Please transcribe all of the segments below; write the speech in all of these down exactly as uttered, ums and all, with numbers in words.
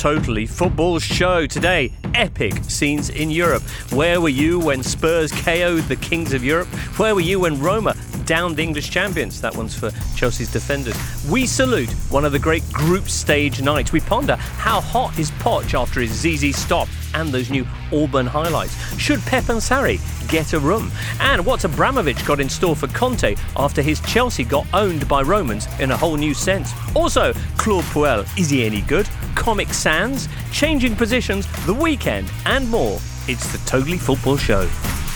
Totally Football Show. Today, epic scenes in Europe. Where were you when Spurs K O'd the Kings of Europe? Where were you when Roma downed the English champions? That one's for Chelsea's defenders. We salute one of the great group stage nights. We ponder how hot is Poch after his Z Z stop and those new Auburn highlights. Should Pep and Sarri get a room? And what's Abramovich got in store for Conte after his Chelsea got owned by Romans in a whole new sense? Also, Claude Puel, is he any good? Comic Sans, changing positions, the weekend, and more. It's the Totally Football Show.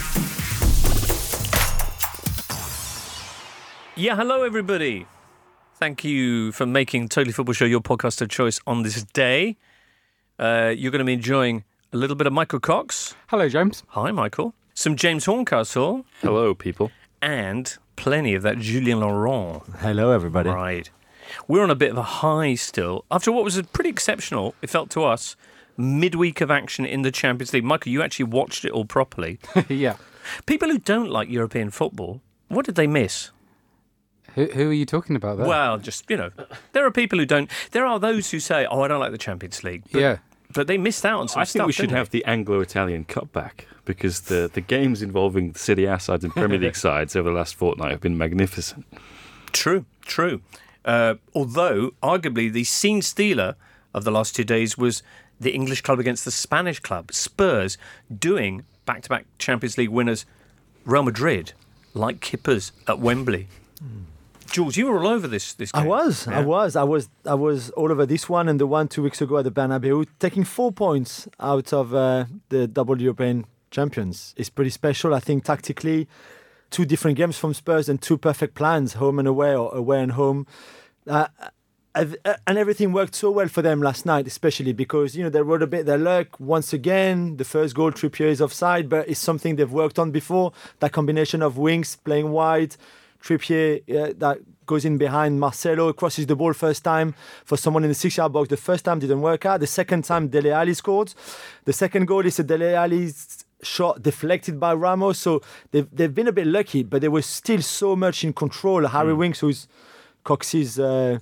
Yeah, hello everybody. Thank you for making Totally Football Show your podcast of choice on this day. Uh, you're going to be enjoying a little bit of Michael Cox. Hello, James. Hi, Michael. Some James Horncastle. Hello, people. And plenty of that Julien Laurent. Hello, everybody. Right. We're on a bit of a high still. After what was a pretty exceptional, it felt to us, midweek of action in the Champions League. Michael, you actually watched it all properly. Yeah. People who don't like European football, what did they miss? Who, who are you talking about there? Well, just, you know, there are people who don't. There are those who say, oh, I don't like the Champions League. But, yeah. But they missed out on some I stuff. think we should didn't have the Anglo-Italian Cup back because the, the games involving the Serie A sides and Premier League sides over the last fortnight have been magnificent. True, true. Uh, although, arguably, the scene stealer of the last two days was the English club against the Spanish club, Spurs, doing back-to-back Champions League winners Real Madrid like kippers at Wembley. Mm. Jules, you were all over this. This game. I was, yeah. I was, I was, I was all over this one and the one two weeks ago at the Bernabeu, taking four points out of uh, the double European champions. It's pretty special, I think, tactically. Two different games from Spurs and two perfect plans, home and away or away and home, uh, and everything worked so well for them last night, especially because you know they rode a bit their luck once again. The first goal, Trippier is offside, but it's something they've worked on before. That combination of wings playing wide. Trippier uh, that goes in behind Marcelo, crosses the ball first time for someone in the six-yard box. The first time didn't work out. The second time, Dele Alli scored. The second goal is a Dele Alli's shot deflected by Ramos. So they've, they've been a bit lucky, but they were still so much in control. Harry mm. Winks, who's Cox's uh,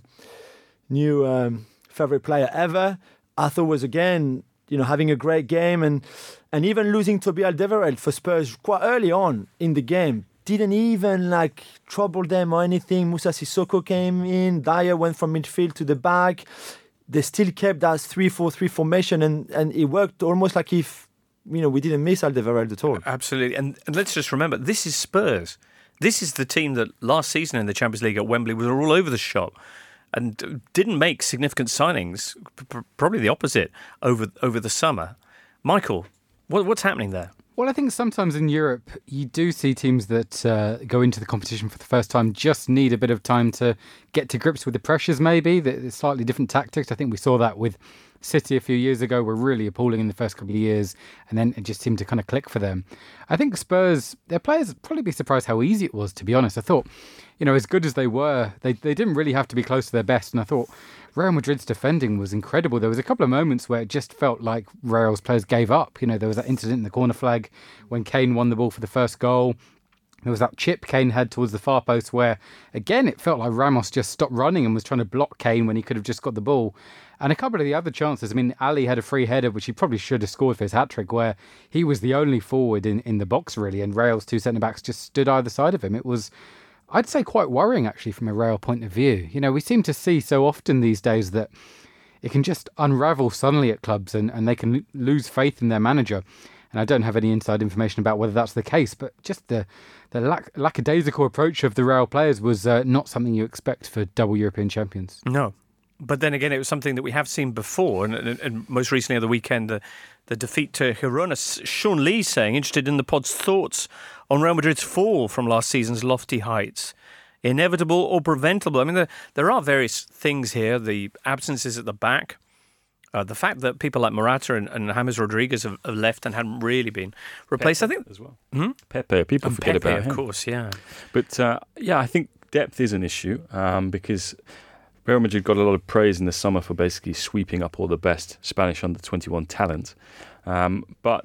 new um, favourite player ever, I thought was, again, you know, having a great game. And, and even losing Toby Alderweireld for Spurs quite early on in the game didn't even like trouble them or anything. Moussa Sissoko came in. Dyer went from midfield to the back. They still kept that three four three formation, and, and it worked almost like if you know we didn't miss Alderweireld at all. Absolutely, and, and let's just remember, this is Spurs. This is the team that last season in the Champions League at Wembley was all over the shop and didn't make significant signings. Probably the opposite over over the summer. Michael, what, what's happening there? Well, I think sometimes in Europe, you do see teams that uh, go into the competition for the first time just need a bit of time to get to grips with the pressures, maybe. The slightly different tactics. I think we saw that with City a few years ago, were really appalling in the first couple of years, and then it just seemed to kind of click for them. I think Spurs, their players would probably be surprised how easy it was, to be honest. I thought, you know, as good as they were, they, they didn't really have to be close to their best, and I thought Real Madrid's defending was incredible. There was a couple of moments where it just felt like Real's players gave up. You know, there was that incident in the corner flag when Kane won the ball for the first goal. There was that chip Kane had towards the far post where, again, it felt like Ramos just stopped running and was trying to block Kane when he could have just got the ball. And a couple of the other chances, I mean, Ali had a free header, which he probably should have scored for his hat-trick, where he was the only forward in, in the box, really, and Real's two centre-backs just stood either side of him. It was, I'd say, quite worrying, actually, from a Real point of view. You know, we seem to see so often these days that it can just unravel suddenly at clubs and, and they can lose faith in their manager. And I don't have any inside information about whether that's the case, but just the the lack, lackadaisical approach of the Real players was uh, not something you expect for double European champions. No. But then again, it was something that we have seen before, and, and, and most recently on the weekend, the, the defeat to Girona. Sean Lee saying, interested in the pod's thoughts on Real Madrid's fall from last season's lofty heights. Inevitable or preventable? I mean, there, there are various things here. The absences at the back, uh, the fact that people like Morata and, and James Rodriguez have, have left and hadn't really been replaced. Pepe I think as well. Hmm? Pepe, people and forget Pepe, about of him. Of course, yeah. But uh, yeah, I think depth is an issue um, because Real Madrid got a lot of praise in the summer for basically sweeping up all the best Spanish under twenty-one talent. Um, but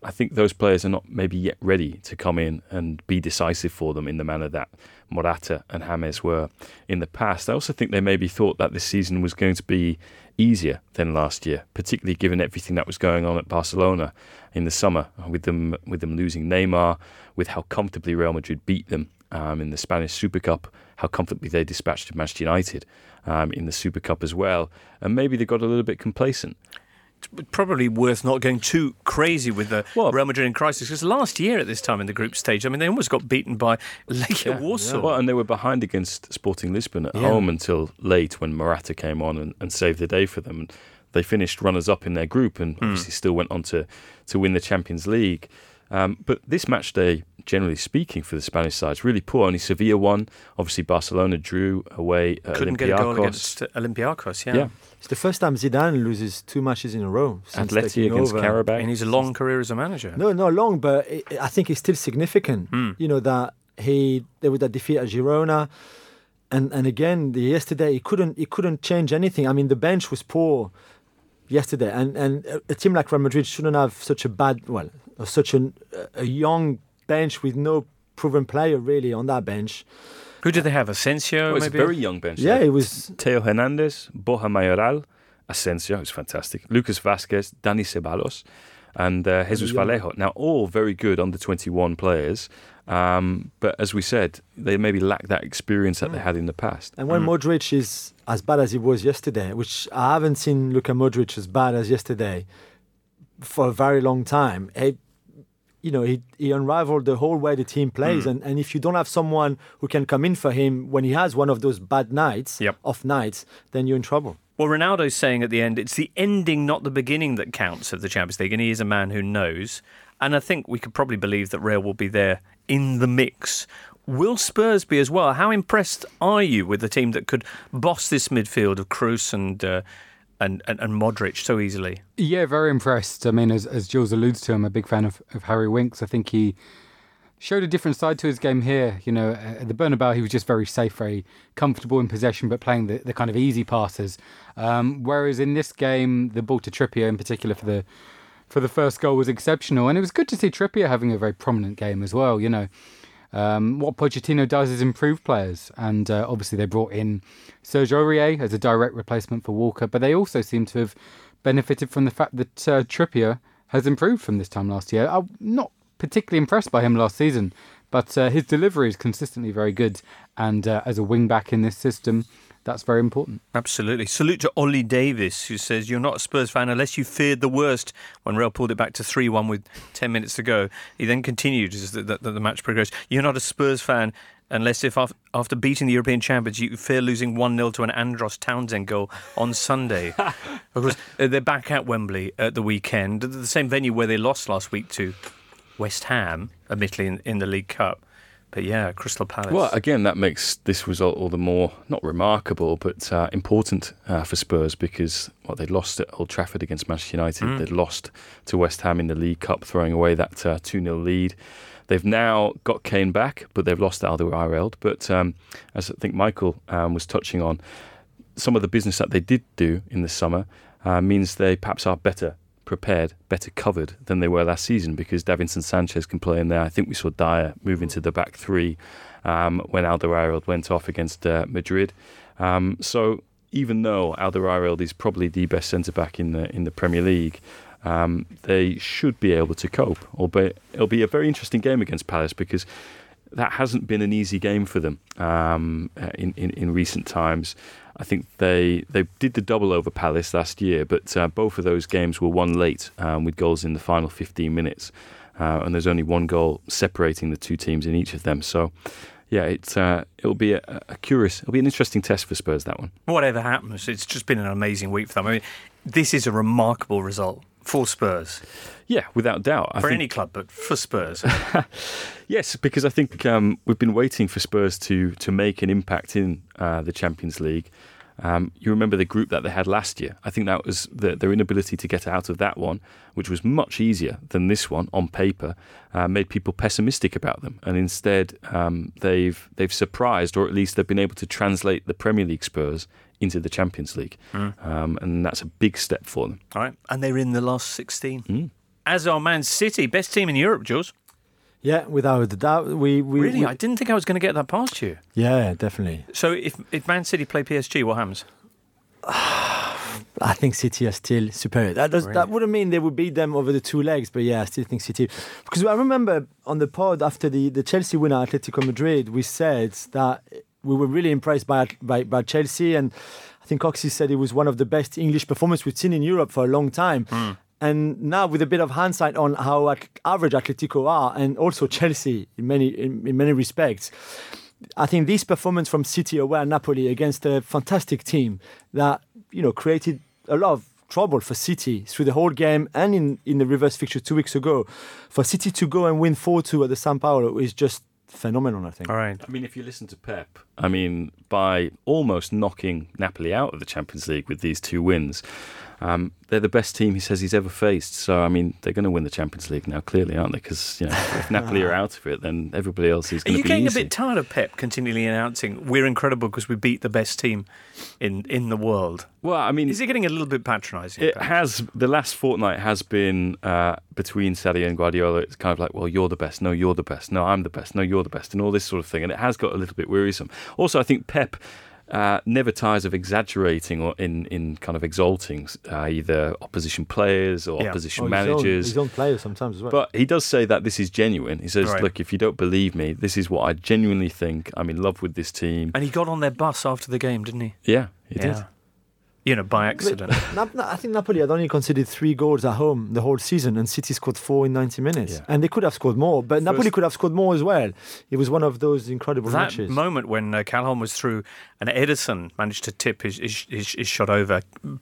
I think those players are not maybe yet ready to come in and be decisive for them in the manner that Morata and James were in the past. I also think they maybe thought that this season was going to be easier than last year, particularly given everything that was going on at Barcelona in the summer, with them with them losing Neymar, with how comfortably Real Madrid beat them um, in the Spanish Super Cup, how comfortably they dispatched Manchester United um, in the Super Cup as well. And maybe they got a little bit complacent. It's probably worth not going too crazy with the Well, Real Madrid in crisis, because last year at this time in the group stage, I mean, they almost got beaten by Legia Yeah, Warsaw. Well, and they were behind against Sporting Lisbon at Yeah. home until late when Morata came on and, and saved the day for them. And they finished runners-up in their group and obviously still went on to, to win the Champions League. Um, but this match day, generally speaking, for the Spanish side, is really poor. Only Sevilla won. Obviously, Barcelona drew away at Couldn't Olympiacos. get a goal against uh, Olympiacos, yeah. Yeah. It's the first time Zidane loses two matches in a row since Atleti taking against over. Karabakh. In his long career as a manager. No, not long, but it, I think it's still significant. Mm. You know that he there was that defeat at Girona, and and again the yesterday he couldn't he couldn't change anything. I mean the bench was poor yesterday, and and a, a team like Real Madrid shouldn't have such a bad well such an, a young bench with no proven player really on that bench. Who did they have? Asensio, Well, it's maybe? a very young bench. Yeah, there. it was. Teo Hernandez, Borja Mayoral, Asensio, who's fantastic, Lucas Vazquez, Dani Ceballos, and uh, Jesus young. Vallejo. Now, all very good under twenty-one players, um, but as we said, they maybe lack that experience that they had in the past. And when Mm. Modric is as bad as he was yesterday, which I haven't seen Luka Modric as bad as yesterday for a very long time, he, you know, he, he unraveled the whole way the team plays. Mm. And, and if you don't have someone who can come in for him when he has one of those bad nights, Yep. off nights, then you're in trouble. Well, Ronaldo's saying at the end, it's the ending, not the beginning, that counts of the Champions League, and he is a man who knows. And I think we could probably believe that Real will be there in the mix. Will Spurs be as well? How impressed are you with the team that could boss this midfield of Kroos and uh, and, and and Modric so easily? Yeah, very impressed. I mean, as as Jules alludes to, I'm a big fan of, of Harry Winks. I think he showed a different side to his game here. You know, at the Bernabeu, he was just very safe, very comfortable in possession, but playing the, the kind of easy passes. Um, whereas in this game, the ball to Trippier in particular for the for the first goal was exceptional. And it was good to see Trippier having a very prominent game as well, you know. Um, what Pochettino does is improve players, and uh, obviously they brought in Serge Aurier as a direct replacement for Walker, but they also seem to have benefited from the fact that uh, Trippier has improved from this time last year. I'm not particularly impressed by him last season, but uh, his delivery is consistently very good, and uh, as a wing-back in this system, that's very important. Absolutely. Salute to Ollie Davis, who says, you're not a Spurs fan unless you feared the worst when Real pulled it back to three one with ten minutes to go. He then continued as the, the, the match progressed. You're not a Spurs fan unless if af- after beating the European champions, you fear losing one nil to an Andros Townsend goal on Sunday. Of course, they're back at Wembley at the weekend, the same venue where they lost last week to West Ham, admittedly in, in the League Cup. But yeah, Crystal Palace. Well, again, that makes this result all the more, not remarkable, but uh, important uh, for Spurs because well, they'd lost at Old Trafford against Manchester United. Mm. They'd lost to West Ham in the League Cup, throwing away that uh, two nil lead. They've now got Kane back, but they've lost Alderweireld. But um, as I think Michael um, was touching on, some of the business that they did do in the summer uh, means they perhaps are better prepared, better covered than they were last season because Davinson Sanchez can play in there. I think we saw Dyer move into the back three um, when Alderweireld went off against uh, Madrid. Um, so even though Alderweireld is probably the best centre-back in the in the Premier League, um, they should be able to cope. Albeit it'll be a very interesting game against Palace because that hasn't been an easy game for them um, in, in, in recent times. I think they they did the double over Palace last year, but uh, both of those games were won late um, with goals in the final fifteen minutes. Uh, and there's only one goal separating the two teams in each of them. So, yeah, it's uh, it'll be a, a curious, it'll be an interesting test for Spurs, that one. Whatever happens, it's just been an amazing week for them. I mean, this is a remarkable result for Spurs. Yeah, without doubt. I For think, any club, but for Spurs. Yes, because I think um, we've been waiting for Spurs to to make an impact in uh, the Champions League. Um, you remember the group that they had last year. I think that was the, their inability to get out of that one, which was much easier than this one on paper, uh, made people pessimistic about them. And instead, um, they've they've surprised, or at least they've been able to translate the Premier League Spurs into the Champions League. Mm. Um, and that's a big step for them. All right. And they're in the last sixteen. Mm. as are Man City. Best team in Europe, Jules. Yeah, without a doubt. We, we Really? we- I didn't think I was going to get that past you. yeah, definitely. So if, if Man City play P S G, what happens? I think City are still superior. That does, Really? that wouldn't mean they would beat them over the two legs, but yeah, I still think City. Because I remember on the pod after the, the Chelsea winner, Atletico Madrid, we said that we were really impressed by by, by Chelsea, and I think Oxy said it was one of the best English performances we've seen in Europe for a long time. Mm. And now, with a bit of hindsight on how at- average Atletico are, and also Chelsea in many in, in many respects, I think this performance from City away at Napoli against a fantastic team that you know created a lot of trouble for City through the whole game and in, in the reverse fixture two weeks ago, for City to go and win four two at the San Paolo is just phenomenal, I think. All right. I mean, if you listen to Pep, I mean, by almost knocking Napoli out of the Champions League with these two wins, um, they're the best team he says he's ever faced. So, I mean, they're going to win the Champions League now, clearly, aren't they? Because, you know, if Napoli are out of it, then everybody else is Are going to you be getting easy. a bit tired of Pep continually announcing we're incredible because we beat the best team in, in the world? Well, I mean, Is it getting a little bit patronising? it perhaps? has, the last fortnight has been uh, between Sarri and Guardiola. It's kind of like, well, you're the best. No, you're the best. No, I'm the best. No, you're the best. And all this sort of thing. And it has got a little bit wearisome. Also, I think Pep uh, never tires of exaggerating or in, in kind of exalting uh, either opposition players or Yeah. opposition Oh, his own- managers. His own players sometimes as well. But he does say that this is genuine. He says, Right. look, if you don't believe me, this is what I genuinely think. I'm in love with this team. And he got on their bus after the game, didn't he? Yeah, he did. You know, by accident. Nap- Na- I think Napoli had only conceded three goals at home the whole season, and City scored four in ninety minutes. Yeah. And they could have scored more, but Napoli could have scored more as well. It was one of those incredible That matches. moment when uh, Calhoun was through and Edison managed to tip his, his, his, his shot over,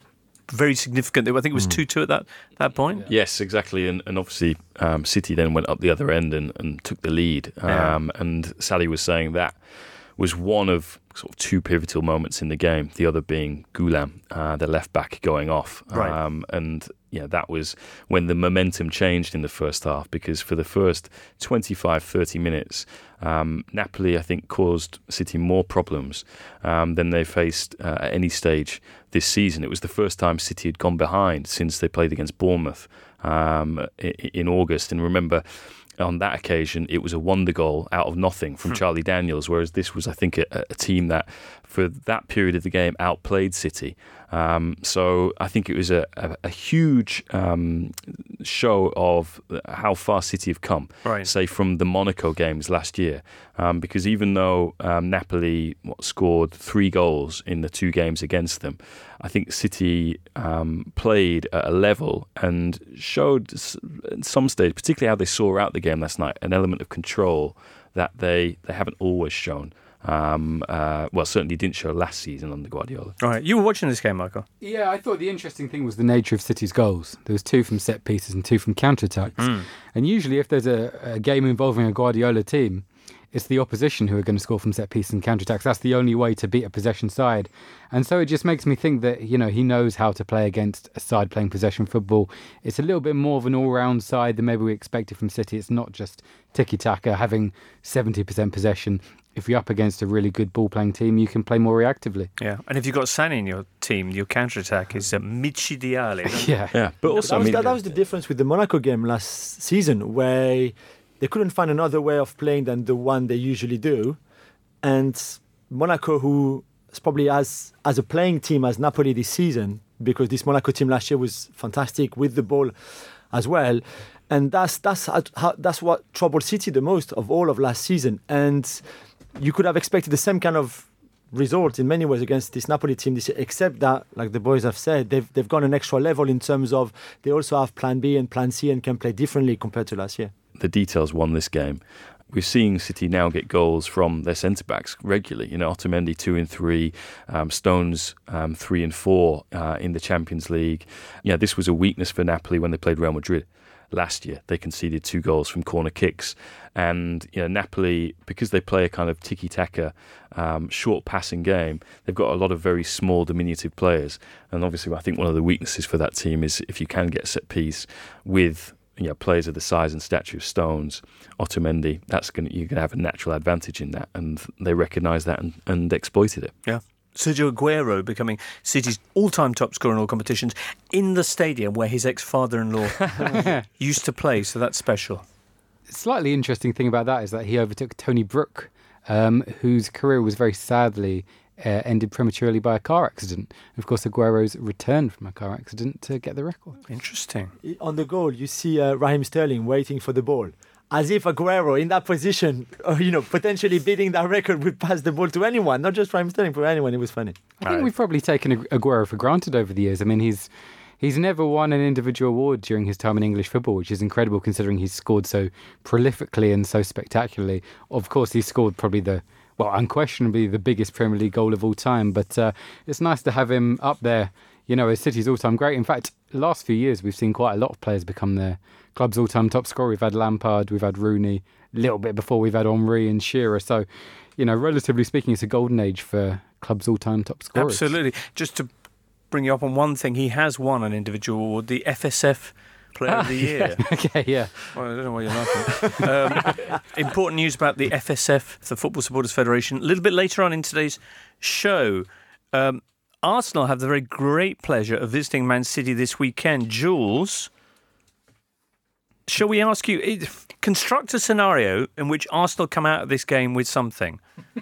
very significant. I think it was two two at that, that point. Yes, exactly. And, and obviously, um, City then went up the other end and, and took the lead. Yeah. Um, and Sally was saying that was one of sort of two pivotal moments in the game, the other being Goulam, uh, the left back, going off. Right. Um, and yeah, that was when the momentum changed in the first half, because for the first twenty-five, thirty minutes, um, Napoli, I think, caused City more problems um, than they faced uh, at any stage this season. It was the first time City had gone behind since they played against Bournemouth um, in, in August. And remember, on that occasion, it was a wonder goal out of nothing from Charlie Daniels, whereas this was, I think, a, a team that, for that period of the game, outplayed City. Um, so I think it was a, a, a huge um, show of how far City have come, Right. say, from the Monaco games last year. Um, because even though um, Napoli what, scored three goals in the two games against them, I think City um, played at a level and showed s- at some stage, particularly how they saw out the game last night, an element of control that they, they haven't always shown. Um, uh, well, certainly didn't show last season under Guardiola. All right. You were watching this game, Michael. Yeah, I thought the interesting thing was the nature of City's goals. There was two from set pieces and two from counter-attacks. And usually if there's a, a game involving a Guardiola team, it's the opposition who are going to score from set pieces and counter-attacks. That's the only way to beat a possession side. And so it just makes me think that, you know, he knows how to play against a side playing possession football. It's a little bit more of an all-round side than maybe we expected from City. It's not just tiki-taka, having seventy percent possession. If you're up against a really good ball-playing team, you can play more reactively. Yeah. And if you've got Sané in your team, your counter-attack is uh, micidiale. Yeah. Yeah, but also, that, I was, mean, that, that was the difference with the Monaco game last season, where they couldn't find another way of playing than the one they usually do. And Monaco, who is probably as as a playing team as Napoli this season, because this Monaco team last year was fantastic with the ball as well. And that's that's how, how, that's what troubled City the most of all of last season. And you could have expected the same kind of result in many ways against this Napoli team this year, except that, like the boys have said, they've they've gone an extra level in terms of they also have Plan B and Plan C and can play differently compared to last year. the details won this game. We're seeing City now get goals from their centre-backs regularly. You know, Otamendi two and three, um, Stones um, three and four uh, in the Champions League. Yeah, this was a weakness for Napoli when they played Real Madrid last year. They conceded two goals from corner kicks. And, you know, Napoli, because they play a kind of tiki-taka, um, short passing game, they've got a lot of very small, diminutive players. And obviously, I think one of the weaknesses for that team is if you can get a set piece with, you know, players of the size and stature of Stones, Otamendi, that's going you're going to have a natural advantage in that, and they recognised that and, and exploited it. Yeah. Sergio Aguero becoming City's all-time top scorer in all competitions in the stadium where his ex-father-in-law used to play, so that's special. Slightly interesting thing about that is that he overtook Tony Brook, um, whose career was very sadly uh, ended prematurely by a car accident. Of course, Aguero's returned from a car accident to get the record. Interesting. On the goal, you see uh, Raheem Sterling waiting for the ball. As if Aguero, in that position, or, you know, potentially beating that record, would pass the ball to anyone, not just Raheem Sterling, but anyone. It was funny. I think we've probably taken Agu- Aguero for granted over the years. I mean, he's he's never won an individual award during his time in English football, which is incredible considering he's scored so prolifically and so spectacularly. Of course, he's scored probably the, well, unquestionably the biggest Premier League goal of all time. But uh, it's nice to have him up there, you know, as City's all-time great. In fact, the last few years, we've seen quite a lot of players become their club's all-time top scorer. We've had Lampard, we've had Rooney, a little bit before we've had Henry and Shearer. So, you know, relatively speaking, it's a golden age for clubs' all-time top scorers. Absolutely. Just to bring you up on one thing, he has won an individual award, the F S F Player of the Year. Okay, yeah. Well, I don't know why you're laughing. um, important news about the F S F, the Football Supporters Federation. A little bit later on in today's show, um, Arsenal have the very great pleasure of visiting Man City this weekend. Jules, shall we ask you, construct a scenario in which Arsenal come out of this game with something?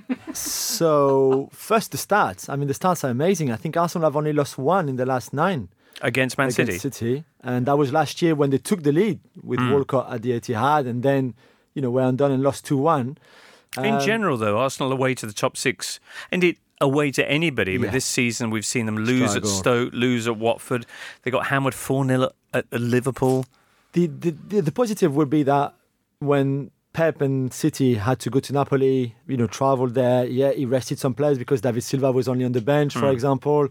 So, first the stats. I mean, the stats are amazing. I think Arsenal have only lost one in the last nine. Against Man against City. City. And that was last year when they took the lead with Mm. Walcott at the Etihad and then, you know, were undone and lost two one. In Um, general, though, Arsenal away to the top six, indeed away to anybody. But Yeah. this season, we've seen them lose Struggle. at Stoke, lose at Watford. They got hammered four nil at, at Liverpool. The, the, the, the positive would be that when Pep and City had to go to Napoli, you know, travelled there, yeah, he rested some players because David Silva was only on the bench, for Mm. example.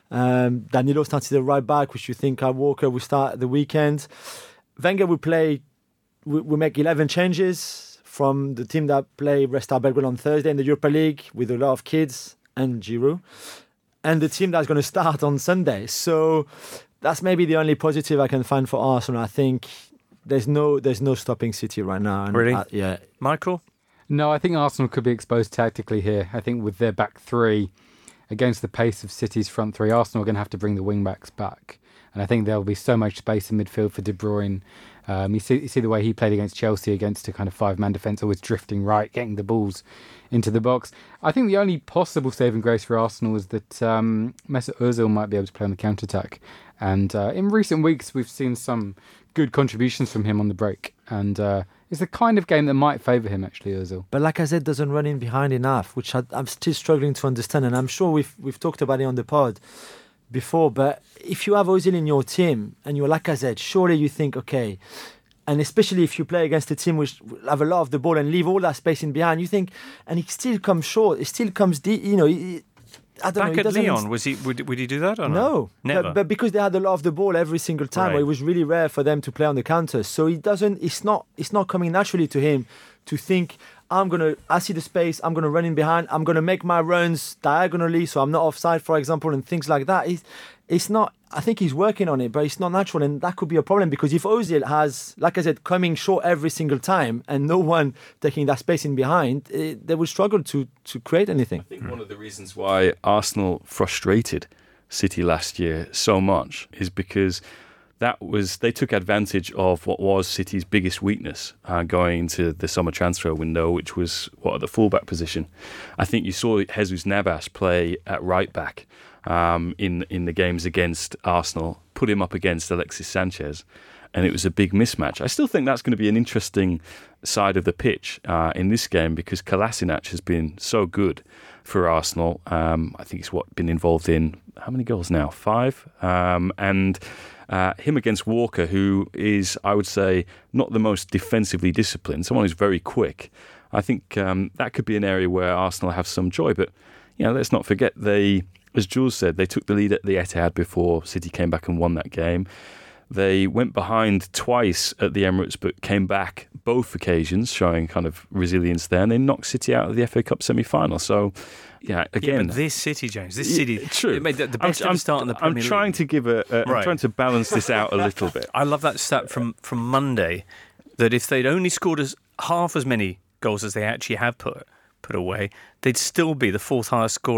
Um, Danilo started at right back, which you think Kyle Walker will start at the weekend. Wenger will play, will will make eleven changes from the team that play Red Star Belgrade on Thursday in the Europa League with a lot of kids and Giroud, and the team that's going to start on Sunday. So that's maybe the only positive I can find for Arsenal. I think there's no there's no stopping City right now. And Really? uh, yeah. Michael? No, I think Arsenal could be exposed tactically here. I think with their back three, against the pace of City's front three, Arsenal are going to have to bring the wing-backs back. And I think there'll be so much space in midfield for De Bruyne. Um, you, see, you see the way he played against Chelsea against a kind of five-man defence, always drifting right, getting the balls into the box. I think the only possible saving grace for Arsenal is that um, Mesut Ozil might be able to play on the counter-attack. And uh, in recent weeks, we've seen some good contributions from him on the break. And uh, it's the kind of game that might favour him, actually, Ozil. But Lacazette doesn't run in behind enough, which I, I'm still struggling to understand. And I'm sure we've we've talked about it on the pod before. But if you have Ozil in your team and you're Lacazette, surely you think, okay, and especially if you play against a team which will have a lot of the ball and leave all that space in behind, you think, and he still comes short, it still comes deep, you know. He, I don't Back know, he at doesn't Lyon, was he? Would, would he do that or not? No, Never. But, but because they had a lot of the ball every single time, Right. where it was really rare for them to play on the counters. So he doesn't. It's not. It's not coming naturally to him to think, I'm gonna. I see the space. I'm gonna run in behind. I'm gonna make my runs diagonally, so I'm not offside, for example, and things like that. It's, it's not. I think he's working on it, but it's not natural, and that could be a problem because if Ozil has, like I said, coming short every single time, and no one taking that space in behind, it, they will struggle to to create anything. I think one of the reasons why Arsenal frustrated City last year so much is because that was they took advantage of what was City's biggest weakness uh, going into the summer transfer window, which was what the fullback position. I think you saw Jesus Navas play at right back um, in in the games against Arsenal, put him up against Alexis Sanchez, and it was a big mismatch. I still think that's going to be an interesting side of the pitch uh, in this game because Kolasinac has been so good for Arsenal. Um, I think he's what been involved in how many goals now? Five, um, and. Uh, him against Walker, who is, I would say, not the most defensively disciplined, someone who's very quick. I think um, that could be an area where Arsenal have some joy. But, you know, let's not forget, they, as Jules said, they took the lead at the Etihad before City came back and won that game. They went behind twice at the Emirates, but came back both occasions, showing kind of resilience there. And they knocked City out of the F A Cup semi-final. So, yeah, again... Yeah, but this City, James, this City... Yeah, true. It made the, the best I'm, ever start in the Premier I'm trying League. to give a... a Right. I'm trying to balance this out a little bit. I love that stat from, from Monday, that if they'd only scored as half as many goals as they actually have put put away, they'd still be the fourth highest scorer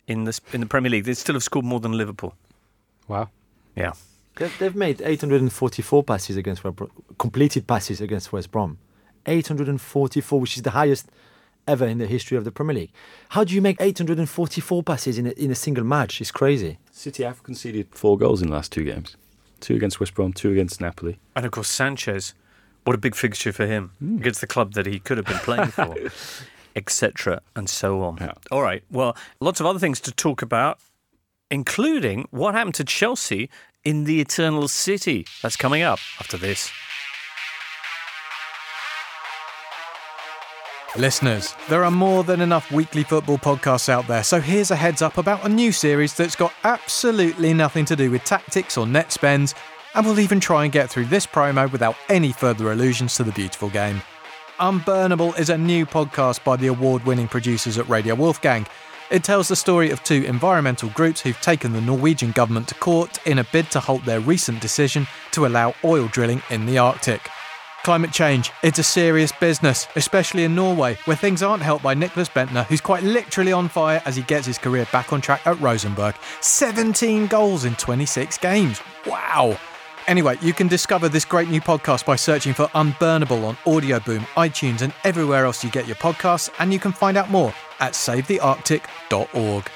in the in the Premier League. They still have scored more than Liverpool. Wow. Yeah. They've, they've made eight hundred forty-four passes against West Brom, completed passes against West Brom. eight hundred forty-four, which is the highest ever in the history of the Premier League. How do you make eight hundred forty-four passes in a, in a single match? It's crazy. City have conceded four goals in the last two games. Two against West Brom, two against Napoli. And of course, Sanchez, what a big fixture for him mm. against the club that he could have been playing for, et cetera, and so on. Yeah. All right, well, lots of other things to talk about, including what happened to Chelsea in the Eternal City. That's coming up after this. Listeners, there are more than enough weekly football podcasts out there, so here's a heads up about a new series that's got absolutely nothing to do with tactics or net spends, and we'll even try and get through this promo without any further allusions to the beautiful game. Unburnable is a new podcast by the award-winning producers at Radio Wolfgang. It tells the story of two environmental groups who've taken the Norwegian government to court in a bid to halt their recent decision to allow oil drilling in the Arctic. Climate change, it's a serious business, especially in Norway, where things aren't helped by Nicholas Bentner, who's quite literally on fire as he gets his career back on track at Rosenborg. seventeen goals in twenty-six games. Wow! Anyway, you can discover this great new podcast by searching for Unburnable on Audioboom, iTunes and everywhere else you get your podcasts, and you can find out more at save the arctic dot org.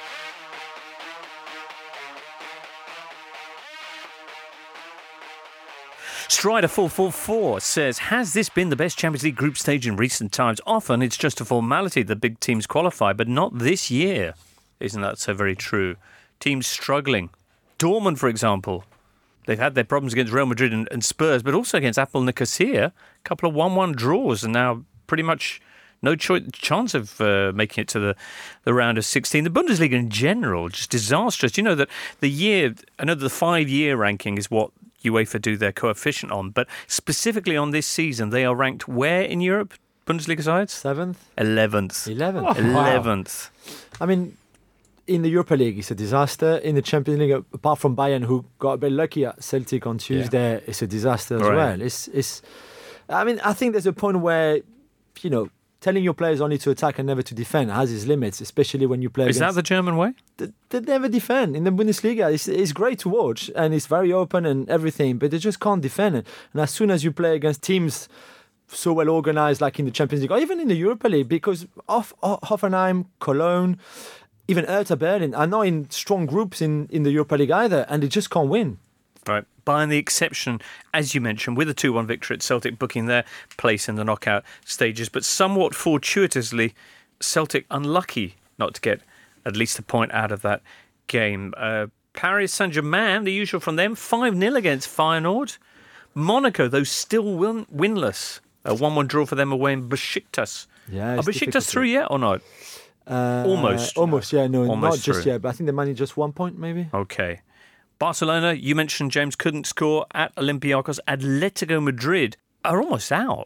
Strider four four four says, has this been the best Champions League group stage in recent times? Often it's just a formality that big teams qualify, but not this year. Isn't that so very true? Teams struggling. Dortmund, for example, they've had their problems against Real Madrid and, and Spurs, but also against Apple Nicosia. A couple of one one draws and now pretty much no cho- chance of uh, making it to the, the round of sixteen. The Bundesliga in general, just disastrous. You know that the year, I know the five-year ranking is what UEFA do their coefficient on, but specifically on this season, they are ranked where in Europe, Bundesliga sides? Seventh? Eleventh. Eleventh. Oh, Eleventh. I mean, in the Europa League, it's a disaster. In the Champions League, apart from Bayern, who got a bit lucky at Celtic on Tuesday, yeah. it's a disaster as right. well. It's, it's. I mean, I think there's a point where, you know, telling your players only to attack and never to defend has its limits, especially when you play Is against... that the German way? They, they never defend. In the Bundesliga, it's, it's great to watch and it's very open and everything, but they just can't defend it. And as soon as you play against teams so well organised like in the Champions League or even in the Europa League, because Hoff, Hoffenheim, Cologne, even Hertha Berlin are not in strong groups in, in the Europa League either, and they just can't win. Right. Bayern the exception, as you mentioned, with a two one victory at Celtic, booking their place in the knockout stages. But somewhat fortuitously, Celtic unlucky not to get at least a point out of that game. Uh, Paris Saint-Germain, the usual from them, five nil against Feyenoord. Monaco, though still win- winless. A one one draw for them away in Besiktas. Yeah, Are Besiktas through yet or not? Uh, Almost. Almost, yeah. No, Almost not just through. yet, but I think they managed just one point maybe. Okay. Barcelona, you mentioned James couldn't score at Olympiacos. Atletico Madrid are almost out.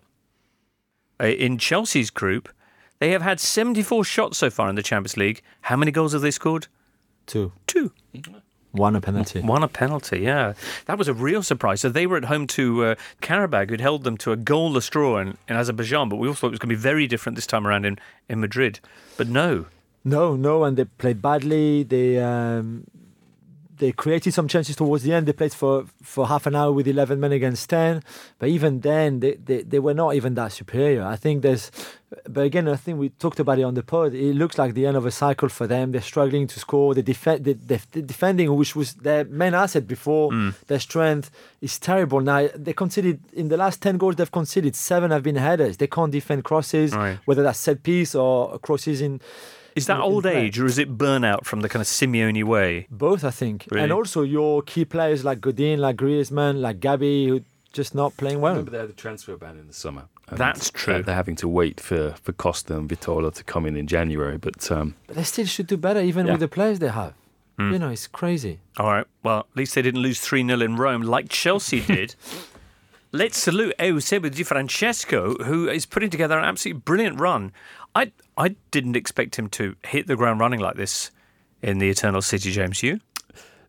Uh, in Chelsea's group, they have had seventy-four shots so far in the Champions League. How many goals have they scored? Two. Two. One a penalty. One a penalty, yeah. That was a real surprise. So they were at home to uh, Karabag, who'd held them to a goalless draw in, in Azerbaijan, but we all thought it was going to be very different this time around in, in Madrid. But no. No, no, and they played badly. They... Um, They created some chances towards the end. They played for, for half an hour with eleven men against ten. But even then, they, they, they were not even that superior. I think there's... But again, I think we talked about it on the pod. It looks like the end of a cycle for them. They're struggling to score. The, def- the, the, the defending, which was their main asset before, mm. their strength, is terrible. Now, they conceded... In the last ten goals they've conceded, seven have been headers. They can't defend crosses, right. whether that's set piece or crosses in... Is that old age or is it burnout from the kind of Simeone way? Both, I think. Really? And also your key players like Godin, like Griezmann, like Gabi, who just not playing well. Remember they had a transfer ban in the summer. And That's true. They're having to wait for, for Costa and Vitola to come in in January. But, um, but they still should do better even yeah. with the players they have. Mm. You know, it's crazy. All right. Well, at least they didn't lose three nil in Rome like Chelsea did. Let's salute Eusebio Di Francesco, who is putting together an absolutely brilliant run. I I didn't expect him to hit the ground running like this in the Eternal City, James. You?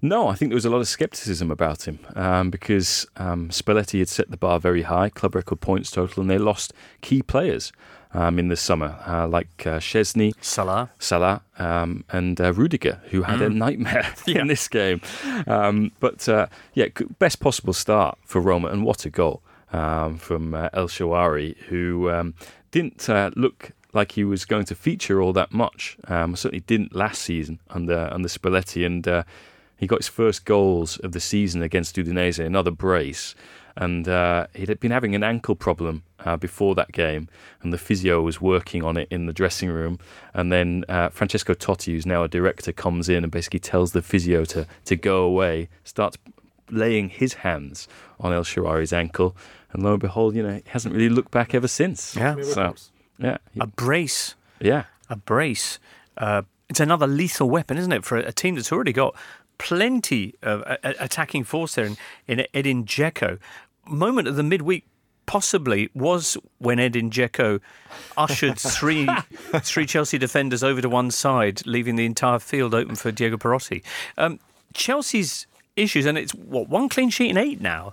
No, I think there was a lot of scepticism about him um, because um, Spalletti had set the bar very high, club record points total, and they lost key players um, in the summer, uh, like uh, Szczesny, Salah, Salah, um, and uh, Rudiger, who had mm. a nightmare yeah. in this game. Um, but uh, yeah, best possible start for Roma, and what a goal um, from uh, El Shaarawy, who um, didn't uh, look like he was going to feature all that much. Um, certainly didn't last season under under Spalletti, and uh, he got his first goals of the season against Udinese, another brace. And uh, he'd been having an ankle problem uh, before that game, and the physio was working on it in the dressing room. And then uh, Francesco Totti, who's now a director, comes in and basically tells the physio to, to go away, starts laying his hands on El Shaarawy's ankle, and lo and behold, you know, he hasn't really looked back ever since. Yeah. So, yeah. A brace. Yeah. A brace. Uh, it's another lethal weapon, isn't it, for a, a team that's already got plenty of uh, attacking force there in, in Edin Dzeko. Moment of the midweek possibly was when Edin Dzeko ushered three three Chelsea defenders over to one side, leaving the entire field open for Diego Perotti. Um, Chelsea's issues, and it's what one clean sheet in eight now,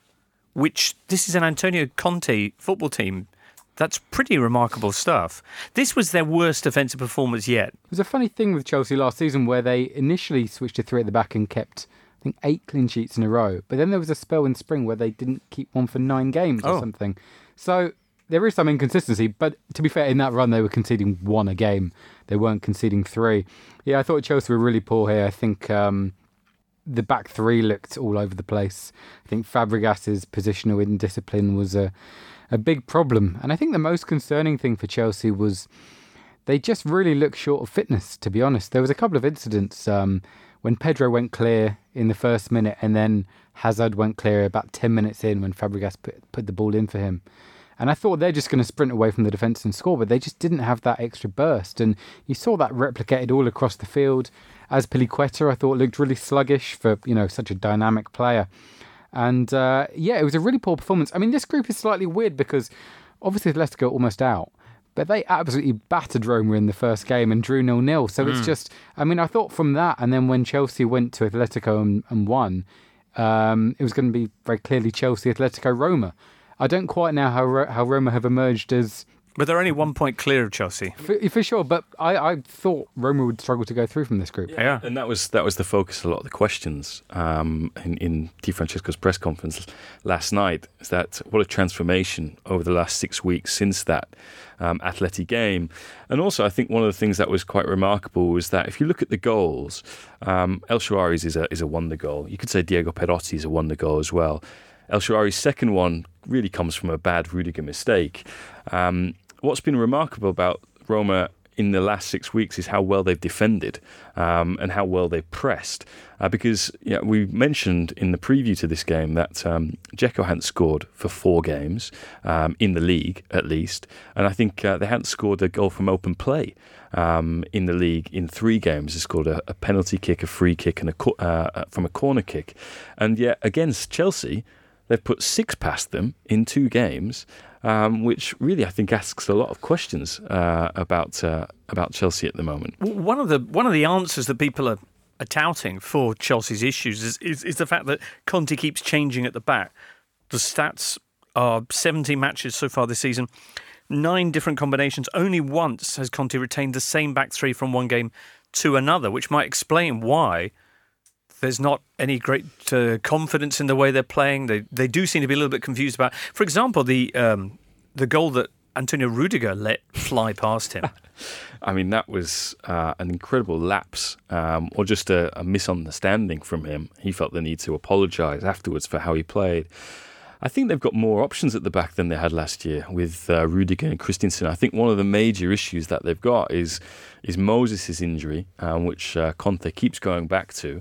which this is an Antonio Conte football team. That's pretty remarkable stuff. This was their worst defensive performance yet. It was a funny thing with Chelsea last season where they initially switched to three at the back and kept, I think, eight clean sheets in a row. But then there was a spell in spring where they didn't keep one for nine games or oh. something. So there is some inconsistency. But to be fair, in that run, they were conceding one a game. They weren't conceding three. Yeah, I thought Chelsea were really poor here. I think um, the back three looked all over the place. I think Fabregas's positional indiscipline was a... a big problem. And I think the most concerning thing for Chelsea was they just really looked short of fitness, to be honest. There was a couple of incidents um, when Pedro went clear in the first minute and then Hazard went clear about ten minutes in when Fabregas put, put the ball in for him. And I thought they're just going to sprint away from the defence and score, but they just didn't have that extra burst. And you saw that replicated all across the field. Azpilicueta, I thought, looked really sluggish for, you know, such a dynamic player. And uh, yeah, it was a really poor performance. I mean, this group is slightly weird because obviously Atletico are almost out, but they absolutely battered Roma in the first game and drew nil-nil. So mm. it's just, I mean, I thought from that, and then when Chelsea went to Atletico and, and won, um, it was going to be very clearly Chelsea, Atletico, Roma. I don't quite know how how Roma have emerged as... But they're only one point clear of Chelsea. For, for sure, but I, I thought Roma would struggle to go through from this group. Yeah, yeah. And that was that was the focus of a lot of the questions um, in, in Di Francesco's press conference last night, is that what a transformation over the last six weeks since that um, Atleti game. And also, I think one of the things that was quite remarkable was that if you look at the goals, um, El Shaarawy's is a, is a wonder goal. You could say Diego Perotti is a wonder goal as well. El Shaarawy's second one really comes from a bad Rudiger mistake. Um, What's been remarkable about Roma in the last six weeks is how well they've defended um, and how well they've pressed. Uh, because yeah, we mentioned in the preview to this game that um, Dzeko hadn't scored for four games um, in the league, at least. And I think uh, they hadn't scored a goal from open play um, in the league in three games. They scored a, a penalty kick, a free kick, and a co- uh, from a corner kick. And yet against Chelsea, they've put six past them in two games. Um, which really, I think, asks a lot of questions uh, about uh, about Chelsea at the moment. One of the one of the answers that people are, are touting for Chelsea's issues is, is is the fact that Conte keeps changing at the back. The stats are seventeen matches so far this season, nine different combinations. Only once has Conte retained the same back three from one game to another, which might explain why there's not any great uh, confidence in the way they're playing. They they do seem to be a little bit confused about, for example, the um, the goal that Antonio Rudiger let fly past him. I mean, that was uh, an incredible lapse um, or just a, a misunderstanding from him. He felt the need to apologise afterwards for how he played. I think they've got more options at the back than they had last year with uh, Rudiger and Christensen. I think one of the major issues that they've got is is Moses' injury, um, which uh, Conte keeps going back to,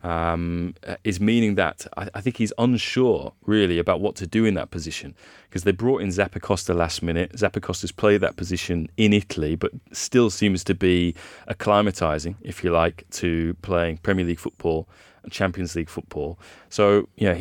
um, is meaning that I, I think he's unsure really about what to do in that position, because they brought in Zappacosta last minute. Zappacosta's played that position in Italy, but still seems to be acclimatising, if you like, to playing Premier League football and Champions League football. So, yeah, he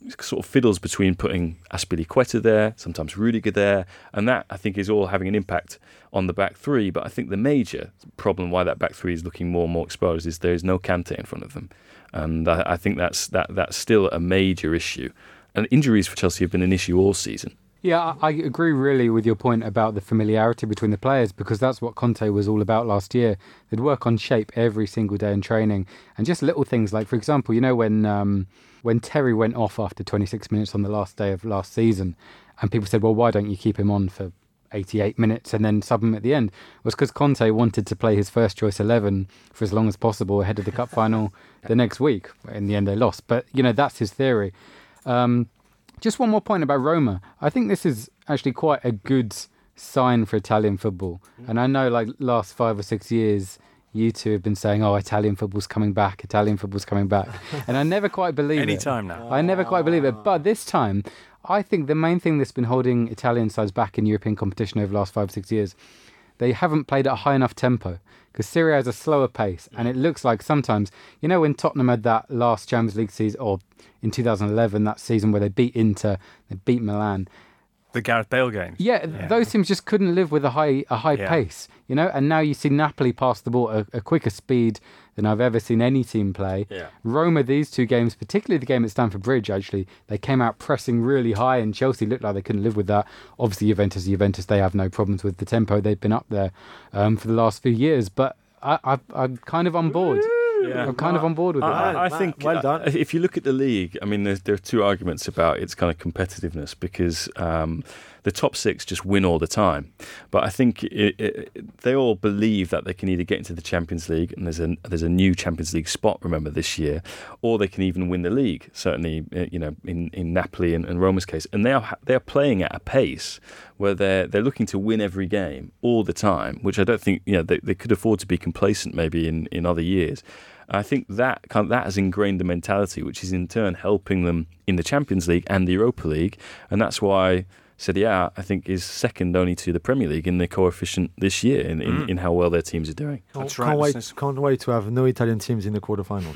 sort of fiddles between putting Azpilicueta there, sometimes Rudiger there, and that I think is all having an impact on the back three. But I think the major problem why that back three is looking more and more exposed is there is no Kante in front of them, and I, I think that's that that's still a major issue. And injuries for Chelsea have been an issue all season. Yeah, I agree really with your point about the familiarity between the players, because that's what Conte was all about last year. They'd work on shape every single day in training, and just little things like, for example, you know, when um, when Terry went off after twenty-six minutes on the last day of last season, and people said, well, why don't you keep him on for eighty-eight minutes and then sub him at the end? It was because Conte wanted to play his first choice eleven for as long as possible ahead of the cup final the next week. In the end, they lost. But, you know, that's his theory. Um, Just one more point about Roma. I think this is actually quite a good sign for Italian football. And I know, like, last five or six years, you two have been saying, oh, Italian football's coming back, Italian football's coming back. And I never quite believe Any it. time now. I never quite believe it. But this time, I think the main thing that's been holding Italian sides back in European competition over the last five, six years, they haven't played at a high enough tempo. Because Serie A has a slower pace, and it looks like sometimes, you know, when Tottenham had that last Champions League season, or in two thousand eleven, that season where they beat Inter, they beat Milan. The Gareth Bale games. Yeah, Yeah. those teams just couldn't live with a high a high Yeah. pace, you know. And now you see Napoli pass the ball at a quicker speed than I've ever seen any team play. Yeah. Roma, these two games, particularly the game at Stamford Bridge, actually, they came out pressing really high, and Chelsea looked like they couldn't live with that. Obviously, Juventus, Juventus, they have no problems with the tempo. They've been up there um, for the last few years, but I, I, I'm kind of on board. Yeah. I'm kind of on board with that. I, I Matt, think well done. uh, if you look at the league, I mean, there's, there are two arguments about its kind of competitiveness, because um, the top six just win all the time. But I think it, it, they all believe that they can either get into the Champions League, and there's a there's a new Champions League spot, remember, this year, or they can even win the league. Certainly, uh, you know, in, in Napoli and, and Roma's case, and they are they are playing at a pace where they're they're looking to win every game all the time, which I don't think, you know, they, they could afford to be complacent maybe in, in other years. I think that kind of, that has ingrained the mentality, which is in turn helping them in the Champions League and the Europa League, and that's why Serie A, I think, is second only to the Premier League in the coefficient this year in, in, Mm. in how well their teams are doing. That's can't right, Wait, listeners. can't wait to have no Italian teams in the quarterfinals.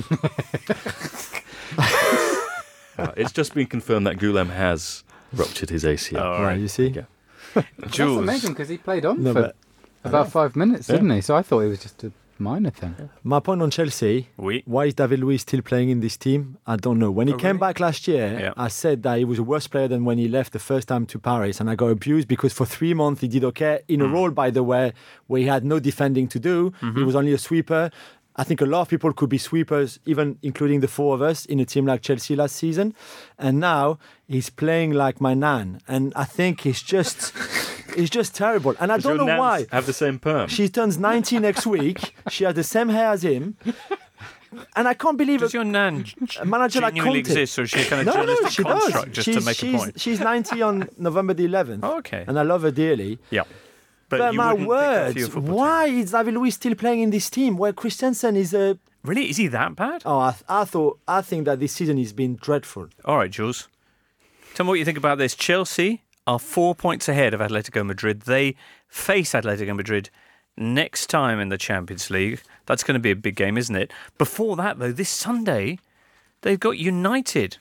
Uh, it's just been confirmed that Guillem has ruptured his A C L. Oh, all Right, right. you see? Yeah. That's Jules. amazing, because he played on No, for but about five minutes, Yeah. didn't he? So I thought it was just a minor thing. my point on Chelsea, Oui. why is David Luiz still playing in this team? I don't know. When he Oh, came really? back last year, Yeah. I said that he was a worse player than when he left the first time to Paris, and I got abused because for three months he did okay in a Mm. role, by the way, where he had no defending to do. Mm-hmm. He was only a sweeper. I think a lot of people could be sweepers, even including the four of us in a team like Chelsea last season. And now he's playing like my nan, and I think he's just he's just terrible. And I Does don't your know Nans why. have the same perm? She turns ninety next week. She has the same hair as him. And I can't believe Does it. your nan A manager like genuinely Conte. exist, or is she a kind of No, no, journalistic she construct does. just she's, to make she's, a point? she's ninety on November the eleventh. Oh, okay. And I love her dearly. Yeah. But, But, you my wouldn't pick her for words, your football why team. is David Luiz still playing in this team where Christensen is a... Really? Is he that bad? Oh, I, th- I thought, I think that this season has been dreadful. All right, Jules. Tell me what you think about this. Chelsea are four points ahead of Atletico Madrid. They face Atletico Madrid next time in the Champions League. That's going to be a big game, isn't it? Before that, though, this Sunday, they've got United.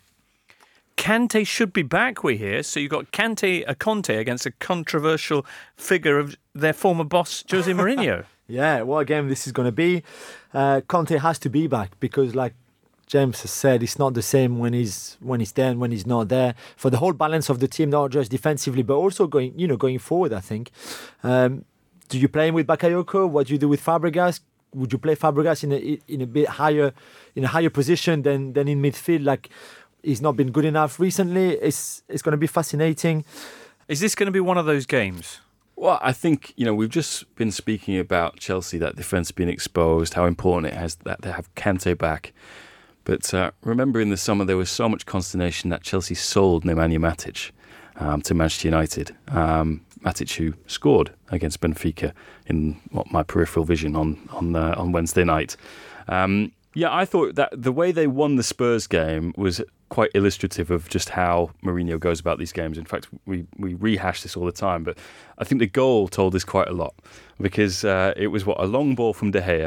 Kante should be back, we hear. So you've got Kante, a Conte against a controversial figure of their former boss, Jose Mourinho. Yeah, what a game this is going to be. Uh, Conte has to be back because, like James has said, it's not the same when he's when he's there and when he's not there. For the whole balance of the team, not just defensively, but also going, you know, going forward. I think. Um, do you play him with Bakayoko? What do you do with Fabregas? Would you play Fabregas in a in a bit higher in a higher position than than in midfield? Like he's not been good enough recently. It's it's going to be fascinating. Is this going to be one of those games? Well, I think, you know, we've just been speaking about Chelsea, that defence being exposed, how important it has that they have Kante back. But uh, remember in the summer there was so much consternation that Chelsea sold Nemanja Matic um, to Manchester United. Um, Matic, who scored against Benfica in what my peripheral vision on on uh, on Wednesday night. Um, yeah, I thought that the way they won the Spurs game was quite illustrative of just how Mourinho goes about these games. In fact, we, we rehash this all the time, but I think the goal told us quite a lot because uh, it was, what, a long ball from De Gea,